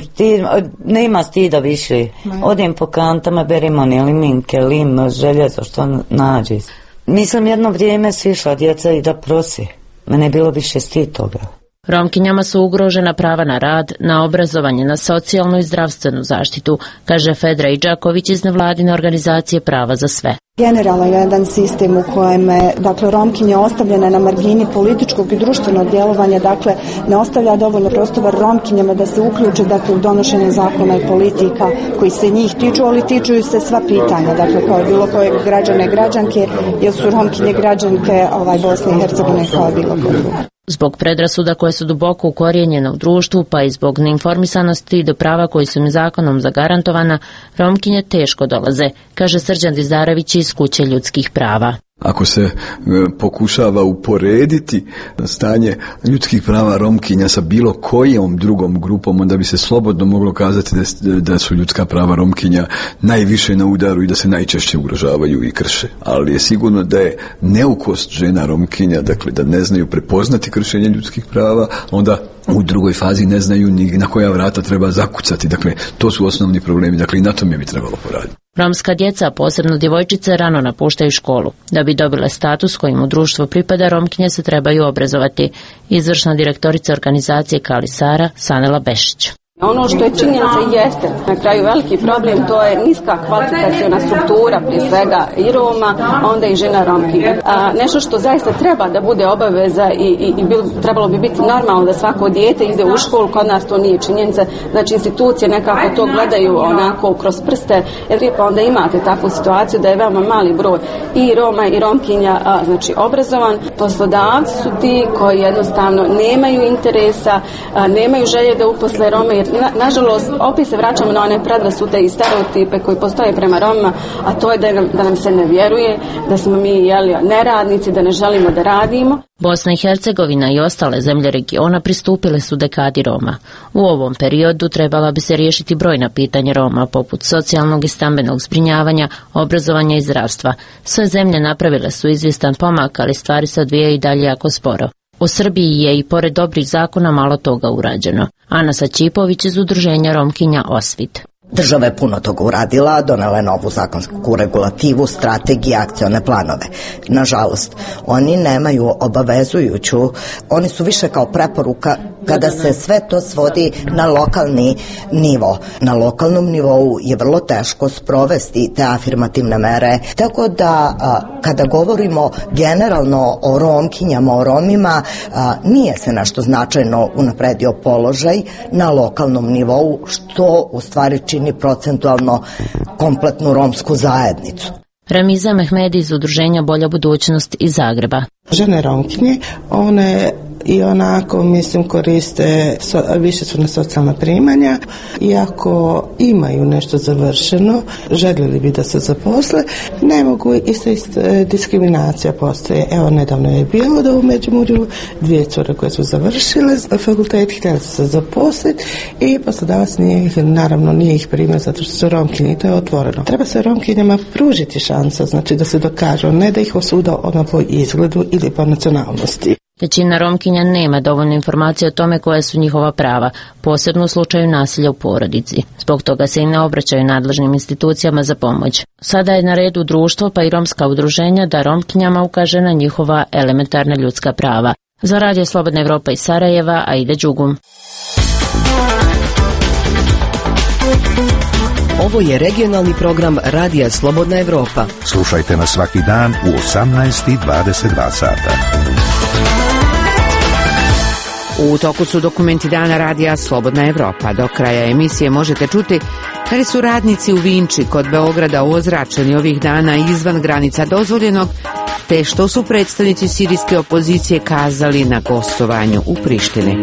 nema stida više. Odem po kantama, berem one liminke, lim, željezo, što nađe. Mislim, jedno vrijeme su išla djeca i da prose. Mene je bilo više stid toga. Romkinjama su ugrožena prava na rad, na obrazovanje, na socijalnu i zdravstvenu zaštitu, kaže Fedra Idžaković iz nevladine organizacije Prava za sve. Generalno jedan sistem u kojem je, Romkinje ostavljene na margini političkog i društvenog djelovanja, ne ostavlja dovoljno prostora Romkinjama da se uključe, u donošenje zakona i politika koji se njih tiču, ali tiču se sva pitanja, kao bilo koje građane i građanke, jer su Romkinje građanke Bosne i Hercegovine kao bilo koje. Zbog predrasuda koje su duboko ukorijenjene u društvu, pa i zbog neinformisanosti do prava koji su im zakonom zagarantovana, Romkinje teško dolaze, kaže Srđan Dizarević iz Kuće ljudskih prava. Ako se pokušava uporediti stanje ljudskih prava Romkinja sa bilo kojom drugom grupom, onda bi se slobodno moglo kazati da su ljudska prava Romkinja najviše na udaru i da se najčešće ugrožavaju i krše. Ali je sigurno da je neukost žena Romkinja, da ne znaju prepoznati kršenje ljudskih prava, onda u drugoj fazi ne znaju ni na koja vrata treba zakucati. To su osnovni problemi, i na tome bi trebalo poraditi. Romska djeca, posebno djevojčice, rano napuštaju školu. Da bi dobile status kojim u društvu pripada, Romkinje se trebaju obrazovati. Izvršna direktorica organizacije Kali Sara, Sanela Bešić. Ono što je činjenica jeste, na kraju veliki problem, to je niska kvalifikaciona struktura, prije svega i Roma, a onda i žena Romkinja. Nešto što zaista treba da bude obaveza i trebalo bi biti normalno da svako dijete ide u školu, kod nas to nije činjenica, znači institucije nekako to gledaju onako kroz prste, jer pa onda imate takvu situaciju da je veoma mali broj i Roma i Romkinja obrazovan. Poslodavci su ti koji jednostavno nemaju interesa, nemaju želje da uposle Rome, jer nažalost, opet se vraćamo na one predrasude i stereotipe koji postoje prema Romima, a to je da nam se ne vjeruje, da smo mi neradnici, da ne želimo da radimo. Bosna i Hercegovina i ostale zemlje regiona pristupile su dekadi Roma. U ovom periodu trebala bi se riješiti brojna pitanja Roma, poput socijalnog i stambenog zbrinjavanja, obrazovanja i zdravstva. Sve zemlje napravile su izvjestan pomak, ali stvari se odvijaju i dalje jako sporo. U Srbiji je i pored dobrih zakona malo toga urađeno. Ana Sačipović iz udruženja Romkinja Osvit. Država je puno toga uradila, donela je novu zakonsku regulativu, strategije, akcione planove. Nažalost, oni nemaju obavezujuću, oni su više kao preporuka kada se sve to svodi na lokalni nivo. Na lokalnom nivou je vrlo teško sprovesti te afirmativne mere. Tako da kada govorimo generalno o Romkinjama, o Romima, nije se nešto značajno unapredio položaj na lokalnom nivou, što u stvari čini procentualno kompletnu romsku zajednicu. Ramiza Mehmedi iz udruženja Bolja budućnost iz Zagreba. Žene Romkinje, one i onako, mislim, koriste, više su na socijalna primanja, iako imaju nešto završeno, željeli bi da se zaposle, ne mogu i diskriminacija postoje. Evo, nedavno je bilo da u Međimurju 2 cure koje su završile fakultet, htjeli se zaposliti i poslodavac nije ih primio zato što su Romkinje i to je otvoreno. Treba se Romkinjama pružiti šansa, znači da se dokažu, ne da ih osuda ono po izgledu ili po nacionalnosti. Većina Romkinja nema dovoljno informacije o tome koje su njihova prava, posebno u slučaju nasilja u porodici. Zbog toga se i ne obraćaju nadležnim institucijama za pomoć. Sada je na redu društvo pa i romska udruženja da Romkinjama ukaže na njihova elementarna ljudska prava. Za Radio Slobodna Evropa iz Sarajeva, Aida Đugum. Ovo je regionalni program Radija Slobodna Evropa. Slušajte nas svaki dan u 18:22 sata. U toku su dokumenti dana Radija Slobodna Evropa. Do kraja emisije možete čuti kada su radnici u Vinči kod Beograda ozračeni ovih dana izvan granica dozvoljenog, te što su predstavnici sirijske opozicije kazali na gostovanju u Prištini.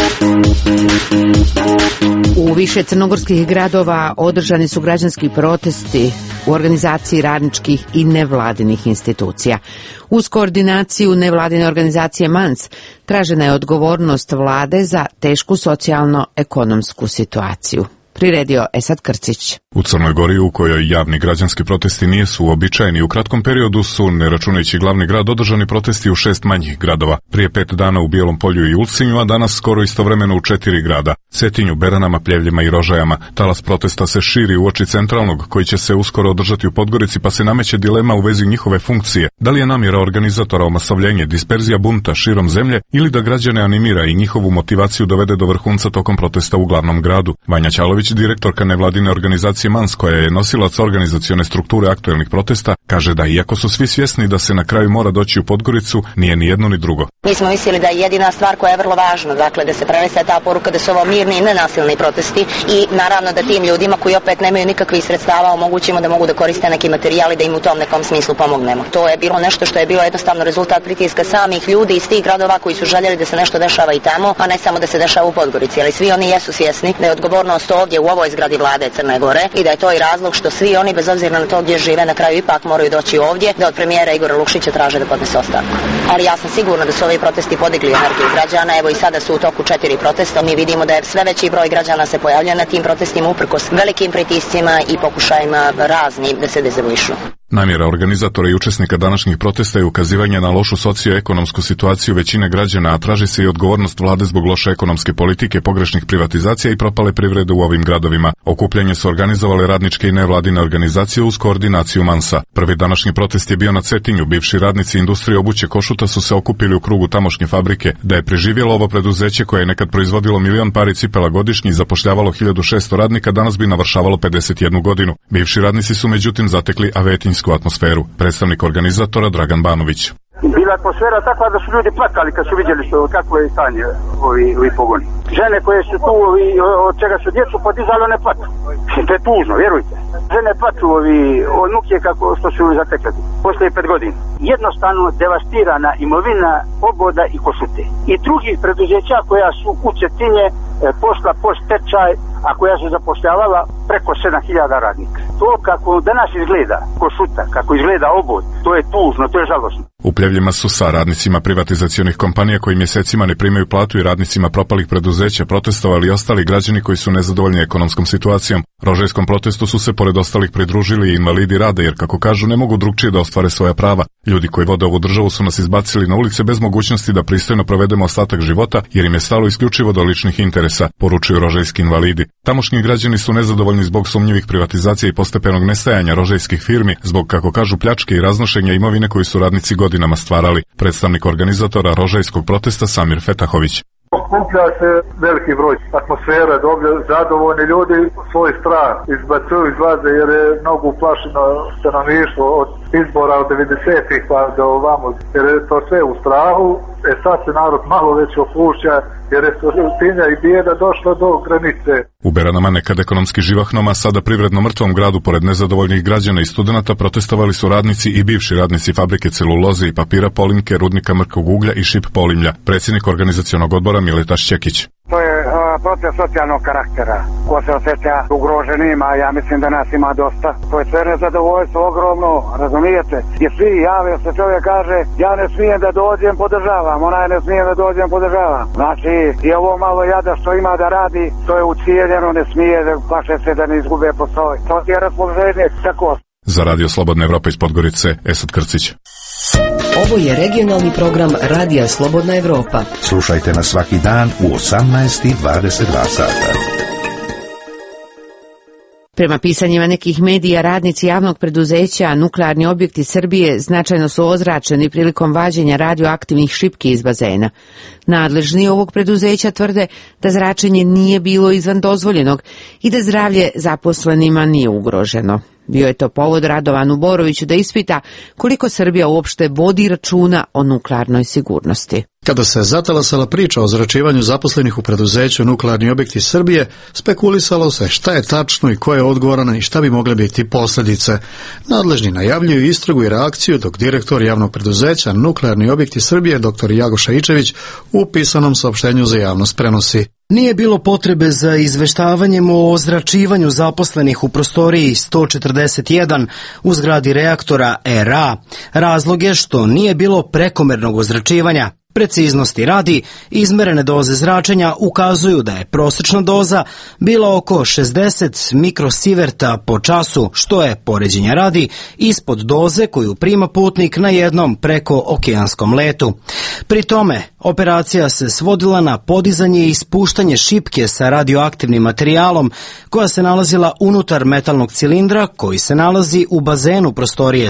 U više crnogorskih gradova održani su građanski protesti u organizaciji radničkih i nevladinih institucija. Uz koordinaciju nevladine organizacije MANS tražena je odgovornost vlade za tešku socijalno-ekonomsku situaciju. Priredio Esad Krcić. U Crnoj Gori, u kojoj javni građanski protesti nisu uobičajeni, u kratkom periodu su, ne računajući glavni grad, održani protesti u 6 manjih gradova. Prije 5 dana u Bijelom Polju i Ulcinju, a danas skoro istovremeno u 4 grada. Cetinju, Beranama, Pljevljima i Rožajama. Talas protesta se širi uoči centralnog, koji će se uskoro održati u Podgorici, pa se nameće dilema u vezi njihove funkcije. Da li je namjera organizatora omasovljenje, disperzija bunta širom zemlje ili da građane animira i njihovu motivaciju dovede do vrhunca tokom protesta u glavnom gradu? Vanja Ćalović, direktorka nevladine organizacije MANS, koja je nosilac organizacione strukture aktuelnih protesta, kaže da iako su svi svjesni da se na kraju mora doći u Podgoricu, nije ni jedno ni drugo. Mi smo mislili da je jedina stvar koja je vrlo važna, dakle da se prenese ta poruka da su ovo mirni i nenasilni protesti i naravno da tim ljudima koji opet nemaju nikakvih sredstava omogućimo da mogu da koriste neki materijal i da im u tom nekom smislu pomognemo. To je bilo nešto što je bilo jednostavno rezultat pritiska samih ljudi iz tih gradova koji su željeli da se nešto dešava i tamo, a ne samo da se dešava u Podgorici. Ali svi oni jesu svjesni da je odgovornost ovdje u ovoj zgradi vlade Crne Gore i da je to i razlog što svi oni bez obzira na to gdje žive na kraju ipak moraju doći ovdje da od premijera Igora Lukšića traže da podnese ostavku. Ali ja sam sigurna da su ovi protesti podigli energiju građana. Evo i sada su u toku 4 protesta. Mi vidimo da je sve veći broj građana se pojavljuje na tim protestima uprkos velikim pritiscima i pokušajima razni da se dezavuišu. Namjera organizatora i učesnika današnjih protesta je ukazivanje na lošu socioekonomsku situaciju većine građana, a traži se i odgovornost vlade zbog loše ekonomske politike, pogrešnih privatizacija i propale privrede u ovim gradovima. Okupljanje su organizovale radničke i nevladine organizacije uz koordinaciju MANS-a. Prvi današnji protest je bio na Cetinju. Bivši radnici industrije obuće Košuta su se okupili u krugu tamošnje fabrike. Da je preživjelo ovo preduzeće koje je nekad proizvodilo 1.000.000 pari cipela godišnje i zapošljavalo 1600 radnika, danas bi navršavalo 51 godinu. Bivši radnici su međutim zatekli avetinjsku atmosferu. Predstavnik organizatora Dragan Banović. Bila atmosfera takva da su ljudi plakali kad su vidjeli kako je stanje ovi pogoni. Žene koje su tu, od čega su djecu podizali, ne plaću. To je tužno, vjerujte. Žene plaću od muke kako što su zatekli. Poslije 5 godina. Jednostavno devastirana imovina Oboda i Košute. I drugih preduzeća koja su u Cetinje posla po stečaj, a koja su zapošljavala preko 7.000 radnika. To kako danas izgleda Košuta, kako izgleda Obod, to je tužno, to je žalosno. U Pljevljima su sa radnicima privatizacionih kompanija koji mjesecima ne primaju platu i radnicima propalih preduzeća protestovali i ostali građani koji su nezadovoljni ekonomskom situacijom. Rožajskom protestu su se pored ostalih pridružili i invalidi rada jer, kako kažu, ne mogu drugčije da ostvare svoja prava. Ljudi koji vode ovu državu su nas izbacili na ulice bez mogućnosti da pristojno provedemo ostatak života jer im je stalo isključivo do ličnih interesa, poručuju rožajski invalidi. Tamošnji građani su nezadovoljni zbog sumnjivih privatizacija i postepenog nestajanja rožajskih firmi, zbog, kako kažu, pljačke i raznošenja imovine koju su radnici godinama stvarali. Predstavnik organizatora rožajskog protesta Samir Fetahović. Okuplja se veliki broj atmosfera, dobro, zadovoljni ljudi svoj strah izbacuju, izlaze jer je mnogo uplašeno stanovništvo od izbora od 90-ih pa do ovamo, jer je to sve u strahu. Sad se narod malo već opušća jer je suštinja i bijeda došla do granice. U Beranama, nekad ekonomski živahnom, a sada privredno mrtvom gradu, pored nezadovoljnih građana i studenata, protestovali su radnici i bivši radnici fabrike celuloze i papira Polimke, rudnika mrkog uglja i Šip Polimlja. Predsjednik organizacionog odbora Mileta Šćekić. To je proces socijalnog karaktera. Ko se osjeća ugroženim, a ja mislim da nas ima dosta. To je sve nezadovoljstvo ogromno, razumijete? I svi jave se, čovjek kaže, ja ne smijem da dođem, podržavam, onaj ne smijem da dođem, podržavam. Znači, i ovo malo jada što ima da radi, to je ucijeljeno, ne smije, plaše se da ne izgube posao. To je raspoloženje, tako. Za Radio Slobodna Evropa iz Podgorice, Esad Krcić. Ovo je regionalni program Radija Slobodna Evropa. Slušajte nas svaki dan u 18:22 sata. Prema pisanjima nekih medija, radnici javnog preduzeća Nuklearni objekti Srbije značajno su ozračeni prilikom vađenja radioaktivnih šipki iz bazena. Nadležni ovog preduzeća tvrde da zračenje nije bilo izvan dozvoljenog i da zdravlje zaposlenima nije ugroženo. Bio je to povod Radovanu Boroviću da ispita koliko Srbija uopšte vodi računa o nuklearnoj sigurnosti. Kada se zatalasala priča o zračivanju zaposlenih u preduzeću Nuklearni objekti Srbije, spekulisalo se šta je tačno i ko je odgovoran i šta bi mogle biti posljedice. Nadležni najavljuju istragu i reakciju, dok direktor javnog preduzeća Nuklearni objekti Srbije, dr. Jagoša Ičević, u pisanom saopštenju za javnost prenosi: Nije bilo potrebe za izveštavanjem o ozračivanju zaposlenih u prostoriji 141 u zgradi reaktora RA. Razlog je što nije bilo prekomernog ozračivanja. Preciznosti radi, izmerene doze zračenja ukazuju da je prosječna doza bila oko 60 mikrosiverta po času, što je, poređenja radi, ispod doze koju prima putnik na jednom prekookeanskom letu. Pri tome, operacija se svodila na podizanje i ispuštanje šipke sa radioaktivnim materijalom koja se nalazila unutar metalnog cilindra koji se nalazi u bazenu prostorije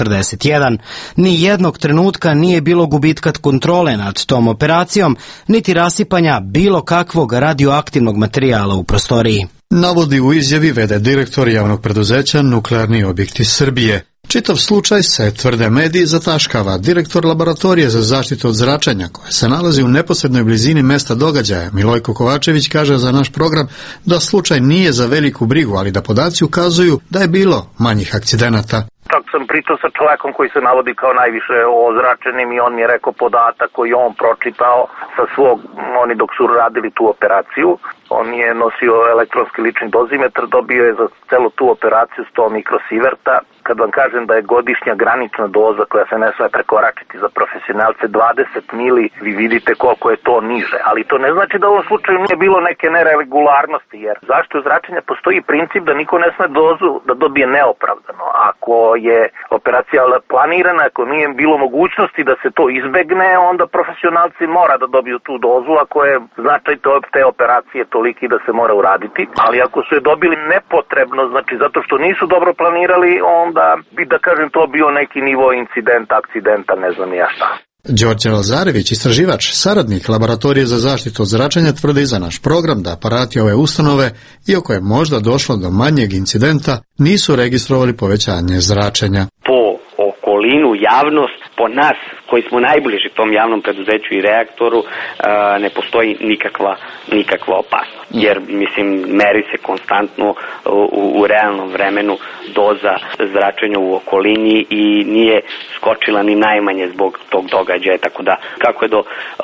141. Ni jednog trenutka nije bilo gubitka kontrole nad tom operacijom, niti rasipanja bilo kakvog radioaktivnog materijala u prostoriji. Navodi u izjavi v.d. direktor javnog preduzeća Nuklearni objekti Srbije. Čitav slučaj se, tvrde mediji, zataškava. Direktor laboratorije za zaštitu od zračenja, koja se nalazi u neposrednoj blizini mesta događaja, Milojko Kovačević, kaže za naš program da slučaj nije za veliku brigu, ali da podaci ukazuju da je bilo manjih akcidenata. Tako sam pričao sa čovjekom koji se navodi kao najviše ozračenim i on mi je rekao podatak koji on pročitao sa svog, oni dok su radili tu operaciju. On je nosio elektronski lični dozimetar, dobio je za celu tu operaciju 100 mikrosiverta. Kad vam kažem da je godišnja granična doza koja se ne sme prekoračiti za profesionalce 20 mili, vi vidite koliko je to niže. Ali to ne znači da u ovom slučaju nije bilo neke neregularnosti, jer zašto zračenja postoji princip da niko ne sme dozu da dobije neopravdano. Ako je operacija planirana, ako nije bilo mogućnosti da se to izbegne, onda profesionalci mora da dobiju tu dozu ako je značaj te operacije toliki da se mora uraditi. Ali ako su je dobili nepotrebno, znači zato što nisu dobro planirali, onda bi, da kažem, to bio neki nivo incidenta, akcidenta, ne znam ja šta. Đorđe Lazarević, istraživač, saradnik laboratorije za zaštitu od zračenja, tvrdi za naš program da aparati ove ustanove, iako je možda došlo do manjeg incidenta, nisu registrovali povećanje zračenja. To oko okolinu, javnost, po nas koji smo najbliži tom javnom preduzeću i reaktoru, ne postoji nikakva opasnost. Jer, mislim, meri se konstantno u realnom vremenu doza zračenja u okolini i nije skočila ni najmanje zbog tog događaja, tako da kako je do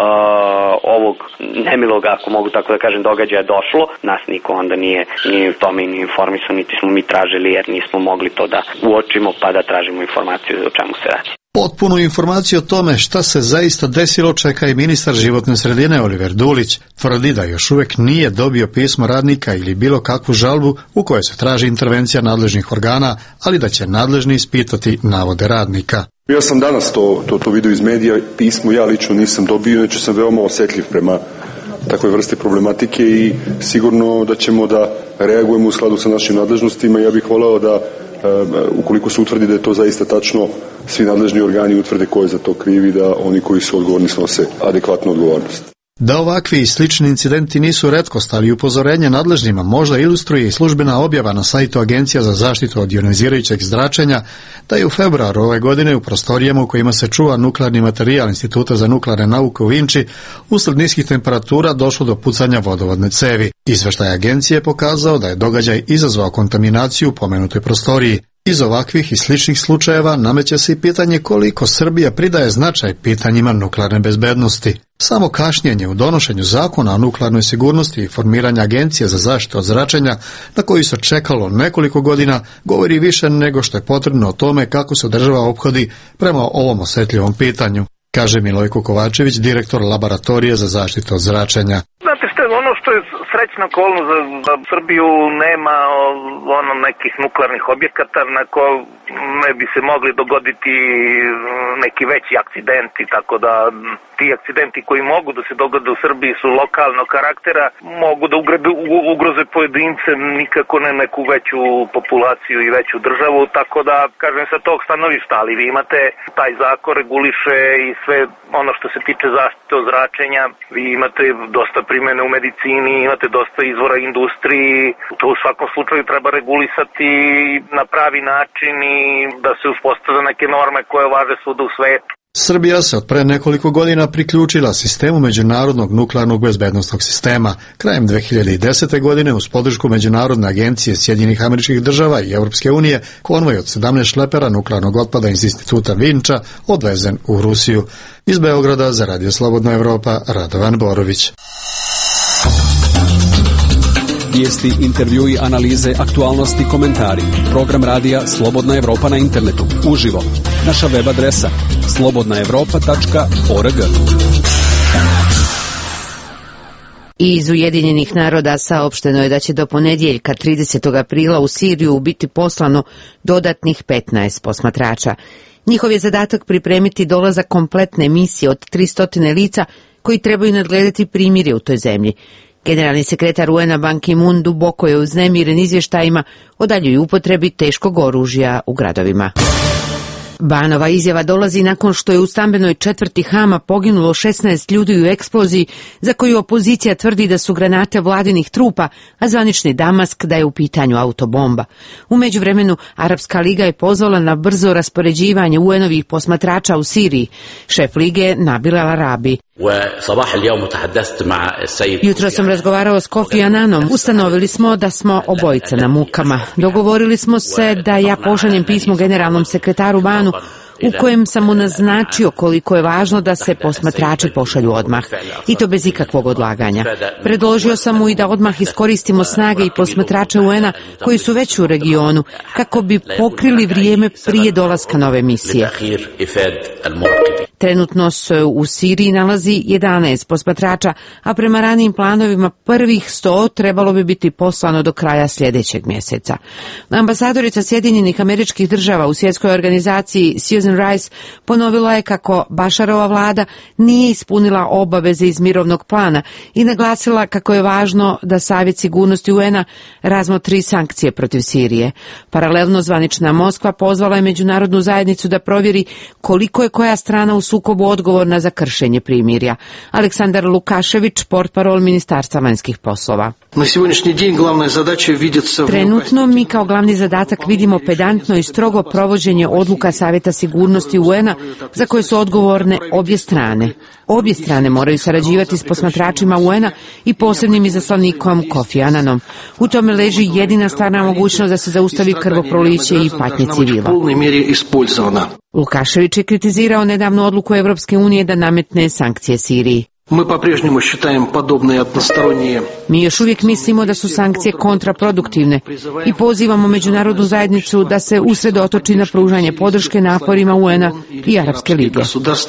ovog nemilog, ako mogu tako da kažem, događaja došlo, nas niko onda nije u tome ni informisao, niti smo mi tražili, jer nismo mogli to da uočimo pa da tražimo informaciju o čemu se radi. Potpunu informaciju o tome šta se zaista desilo čeka i ministar životne sredine Oliver Dulić. Tvrdi da još uvijek nije dobio pismo radnika ili bilo kakvu žalbu u kojoj se traži intervencija nadležnih organa, ali da će nadležni ispitati navode radnika. Ja sam danas to vidio iz medija, pismo ja lično nisam dobio, inače sam veoma osjetljiv prema takve vrste problematike i sigurno da ćemo da reagujemo u skladu sa našim nadležnostima. Ja bih voleo da ukoliko se utvrdi da je to zaista tačno, svi nadležni organi utvrde ko je za to krivi, da oni koji su odgovorni snose adekvatnu odgovornost. Da ovakvi i slični incidenti nisu retkost, ali upozorenje nadležnima možda ilustruje i službena objava na sajtu Agencija za zaštitu od ionizirajućeg zračenja, da je u februaru ove godine u prostorijama u kojima se čuva nuklearni materijal Instituta za nuklearne nauke u Vinči, usled niskih temperatura došlo do pucanja vodovodne cevi. Izveštaj agencije je pokazao da je događaj izazvao kontaminaciju u pomenutoj prostoriji. Iz ovakvih i sličnih slučajeva nameće se i pitanje koliko Srbija pridaje značaj pitanjima nuklearne bezbednosti. Samo kašnjenje u donošenju zakona o nuklearnoj sigurnosti i formiranja Agencije za zaštitu od zračenja, na koju se čekalo nekoliko godina, govori više nego što je potrebno o tome kako se država ophodi prema ovom osjetljivom pitanju, kaže Milojko Kovačević, direktor laboratorije za zaštitu od zračenja. Znate što je ono što je srećna okolnost za Srbiju, nema nekih nuklearnih objekata na kome bi se mogli dogoditi neki veći akcidenti, tako da ti akcidenti koji mogu da se dogode u Srbiji su lokalnog karaktera, mogu da ugroze pojedince, nikako ne neku veću populaciju i veću državu, tako da kažem sa tog stanovišta, ali vi imate taj zakon reguliše i sve ono što se tiče zaštite od zračenja, vi imate dosta primjene u medicini, imate dosta izvora industriji, to u svakom slučaju treba regulisati na pravi način i da se uspostave neke norme koje važe svuda u svetu. Srbija se od pre nekoliko godina priključila sistemu Međunarodnog nuklearnog bezbednosnog sistema. Krajem 2010. godine uz podršku Međunarodne agencije Sjedinjenih Američkih Država i Europske unije konvoj od 17 šlepera nuklearnog otpada iz instituta Vinča odvezen u Rusiju. Iz Beograda za Radio Slobodna Evropa, Radovan Borović. Vijesti, intervjui, analize, aktualnosti, komentari. Program radija Slobodna Evropa na internetu. Uživo. Naša web adresa slobodnaevropa.org. Iz Ujedinjenih naroda saopšteno je da će do ponedjeljka 30. aprila u Siriju biti poslano dodatnih 15 posmatrača. Njihov je zadatak pripremiti dolazak kompletne misije od 300 lica koji trebaju nadgledati primirje u toj zemlji. Generalni sekretar UN-a Ban Ki-moon duboko je uznemiren izvještajima o daljoj upotrebi teškog oružja u gradovima. Banova izjava dolazi nakon što je u stambenoj četvrti Hama poginulo 16 ljudi u eksploziji za koju opozicija tvrdi da su granate vladinih trupa, a zvanični Damask da je u pitanju autobomba. U međuvremenu Arapska liga je pozvala na brzo raspoređivanje UN-ovih posmatrača u Siriji. Šef lige Nabil Al-Arabi. Jutro sam razgovarao s Kofi Annanom. Ustanovili smo da smo obojica na mukama. Dogovorili smo se da ja pošaljem pismo generalnom sekretaru Banu u kojem sam mu naznačio koliko je važno da se posmatrači pošalju odmah, i to bez ikakvog odlaganja. Predložio sam mu i da odmah iskoristimo snage i posmatrače UN-a koji su već u regionu, kako bi pokrili vrijeme prije dolaska nove misije. Trenutno se u Siriji nalazi 11 posmatrača, a prema ranijim planovima prvih 100 trebalo bi biti poslano do kraja sljedećeg mjeseca. Ambasadorica Sjedinjenih Američkih Država u svjetskoj organizaciji Susan Rice ponovila je kako Bašarova vlada nije ispunila obaveze iz mirovnog plana i naglasila kako je važno da Savjet sigurnosti UN-a razmotri sankcije protiv Sirije. Paralelno zvanična Moskva pozvala je međunarodnu zajednicu da provjeri koliko je koja strana u sukobu odgovorna za kršenje primirja. Aleksandar Lukašević, portparol Ministarstva vanjskih poslova. Trenutno mi kao glavni zadatak vidimo pedantno i strogo provođenje odluka Savjeta sigurnosti sigurnosti UN-a za koje su odgovorne obje strane. Obje strane moraju sarađivati s posmatračima UN-a i posebnim izaslanikom Kofi Annanom. U tome leži jedina stvarna mogućnost da se zaustavi krvoproliće i patnje civila. Lukašević je kritizirao nedavnu odluku Evropske unije da nametne sankcije Siriji. Mi još uvijek mislimo da su sankcije kontraproduktivne i pozivamo međunarodnu zajednicu da se usredotoči na pružanje podrške naporima UN-a i Arapske lige.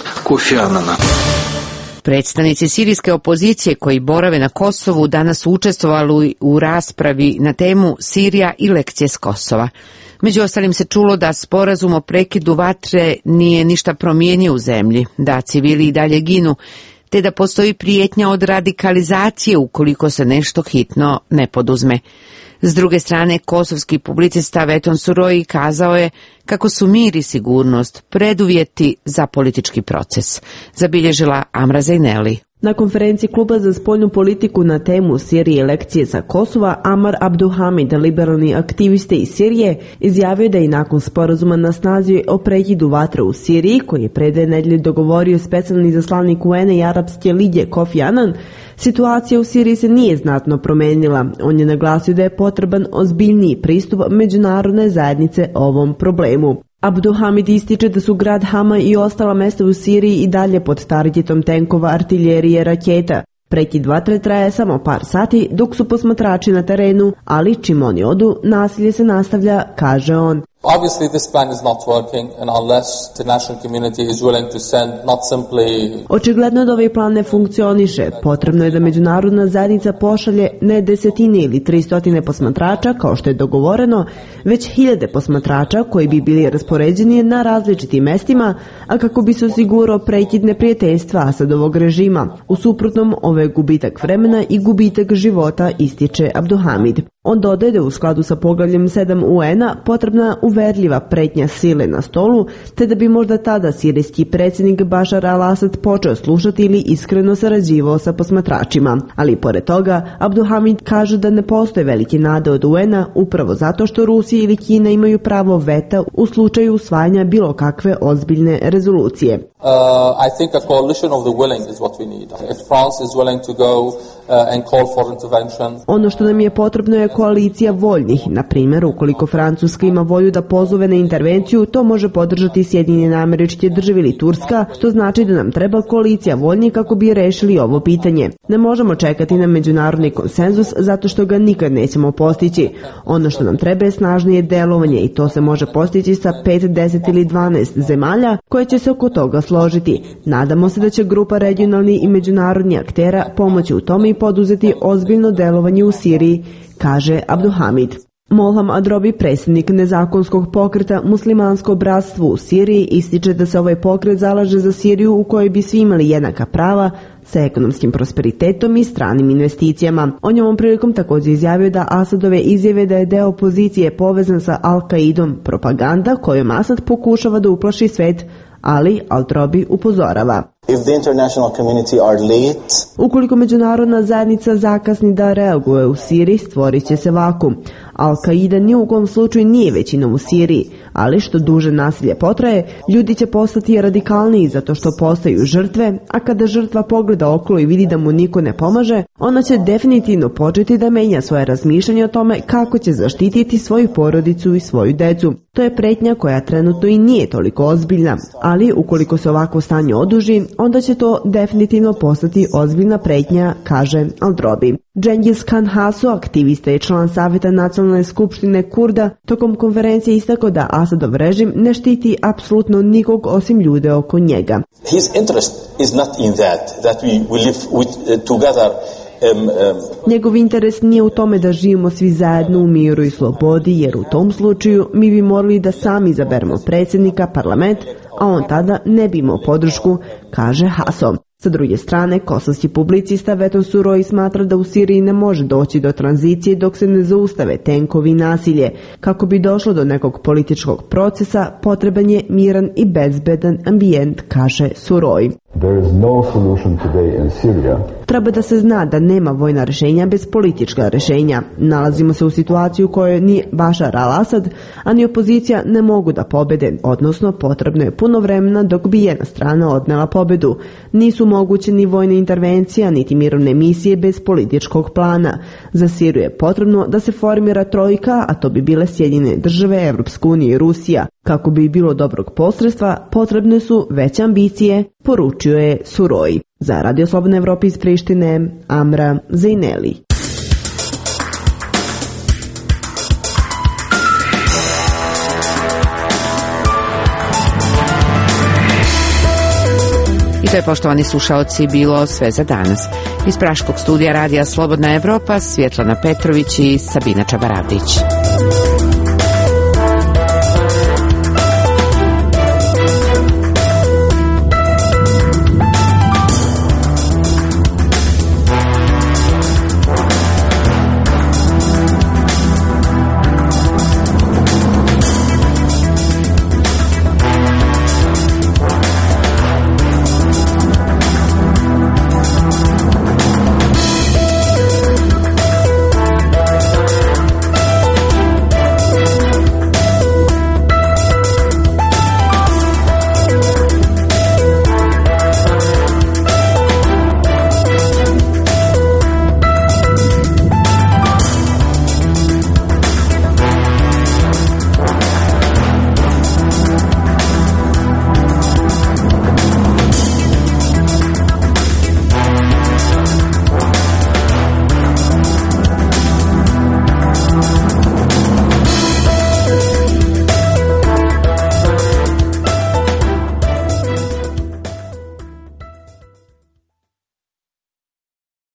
Predstavnici sirijske opozicije koji borave na Kosovu danas su učestvovali u raspravi na temu Sirija i lekcije s Kosova. Među ostalim se čulo da sporazum o prekidu vatre nije ništa promijenio u zemlji, da civili i dalje ginu, te da postoji prijetnja od radikalizacije ukoliko se nešto hitno ne poduzme. S druge strane, kosovski publicista Veton Suroji kazao je kako su mir i sigurnost preduvjeti za politički proces, zabilježila Amra Zejneli. Na konferenciji Kluba za spoljnu politiku na temu Sirije i lekcije sa Kosova, Amar Abduhamid, liberalni aktiviste iz Sirije, izjavio da i nakon sporazuma na snazi o prekidu vatre u Siriji, koji je pre 2 nedelje dogovorio specijalni izaslanik UN-a i Arapske lige Kofi Annan, situacija u Siriji se nije znatno promenila. On je naglasio da je potreban ozbiljniji pristup međunarodne zajednice ovom problemu. Abduhamid ističe da su grad Hama i ostala mesta u Siriji i dalje pod targetom tenkova, artiljerije, raketa. Prekid vatre traje samo par sati dok su posmatrači na terenu, ali čim oni odu, nasilje se nastavlja, kaže on. Obviously this plan is not working and unless the international community is willing to send not simply... Očigledno da ovaj plan ne funkcioniše. Potrebno je da međunarodna zajednica pošalje ne desetine ili 300 posmatrača kao što je dogovoreno, već 1000 posmatrača koji bi bili raspoređeni na različitim mestima, a kako bi se osigurao prekid neprijateljstva Asadovog režima. U suprotnom, ovo je gubitak vremena i gubitak života, ističe Abduhamid. On dodaje da u skladu sa poglavljem 7 UN-a potrebna uverljiva pretnja sile na stolu, te da bi možda tada sirijski predsjednik Bašar al-Asad počeo slušati ili iskreno sarađivao sa posmatračima. Ali pored toga, Abduhamid kaže da ne postoje velike nade od UN-a upravo zato što Rusija ili Kina imaju pravo veta u slučaju usvajanja bilo kakve ozbiljne rezolucije. I think a coalition of the willing is what we need. If France is willing to go and call for intervention. Ono što nam je potrebno je koalicija voljnih. Na primjer, ukoliko Francuska ima volju da pozove na intervenciju, to može podržati Sjedinjene Američke Države ili Turska, što znači da nam treba koalicija voljnih kako bi rešili ovo pitanje. Ne možemo čekati na međunarodni konsenzus zato što ga nikad nećemo postići. Ono što nam treba je snažnije delovanje i to se može postići sa 5, 10 ili 12 zemalja koje će se oko toga složiti. Nadamo se da će grupa regionalnih i međunarodnih aktera pomoći u tome i poduzeti ozbiljno delovanje u Siriji, kaže Abduhamid. Molham Adrobi, predsjednik nezakonskog pokreta Muslimansko bratstvo u Siriji, ističe da se ovaj pokret zalaže za Siriju u kojoj bi svi imali jednaka prava, sa ekonomskim prosperitetom i stranim investicijama. On je ovom prilikom također izjavio da Asadove izjave da je deo opozicije povezan sa Al-Qaidom propaganda kojom Asad pokušava da uplaši svet, ali Al-Trobi upozorava. Ukoliko međunarodna zajednica zakasni da reaguje u Siriji, stvorit će se vakum. Al-Qaida ni u kom slučaju nije većinom u Siriji, ali što duže nasilje potraje, ljudi će postati radikalniji zato što postaju žrtve, a kada žrtva pogleda okolo i vidi da mu niko ne pomaže, ona će definitivno početi da menja svoje razmišljanje o tome kako će zaštititi svoju porodicu i svoju decu. To je pretnja koja trenutno i nije toliko ozbiljna, ali ukoliko se ovako stanje oduži, onda će to definitivno postati ozbiljna pretnja, kaže Al-Drobi. Cengiz Khan Haso, aktivista i član Savjeta nacionalne skupštine Kurda, tokom konferencije istakao da Asadov režim ne štiti apsolutno nikog osim ljude oko njega. His interest is not in that we live together. Njegov interes nije u tome da živimo svi zajedno u miru i slobodi, jer u tom slučaju mi bi morali da sami izaberemo predsjednika, parlament, a on tada ne bi imao podršku, kaže Haso. Sa druge strane, kosovski publicista Veton Suroji smatra da u Siriji ne može doći do tranzicije dok se ne zaustave tenkovi i nasilje. Kako bi došlo do nekog političkog procesa, potreban je miran i bezbedan ambijent, kaže Suroji. Treba da se zna da nema vojna rešenja bez politička rešenja. Nalazimo se u situaciji u kojoj ni Bašar al-Asad, a ni opozicija ne mogu da pobede, odnosno potrebno je puno vremena dok bi jedna strana odnela pobedu. Nisu moguće ni vojne intervencija, niti mirovne misije bez političkog plana. Za Siriju je potrebno da se formira trojka, a to bi bile Sjedinjene države, Evropska unija i Rusija. Kako bi bilo dobrog posredstva, potrebne su veće ambicije, poručio je Suroi. Za Radio Slobodna Evropa iz Prištine, Amra Zejneli. I to je, poštovani slušaoci, bilo sve za danas. Iz praškog studija Radija Slobodna Evropa, Svjetlana Petrović i Sabina Čabaravdić.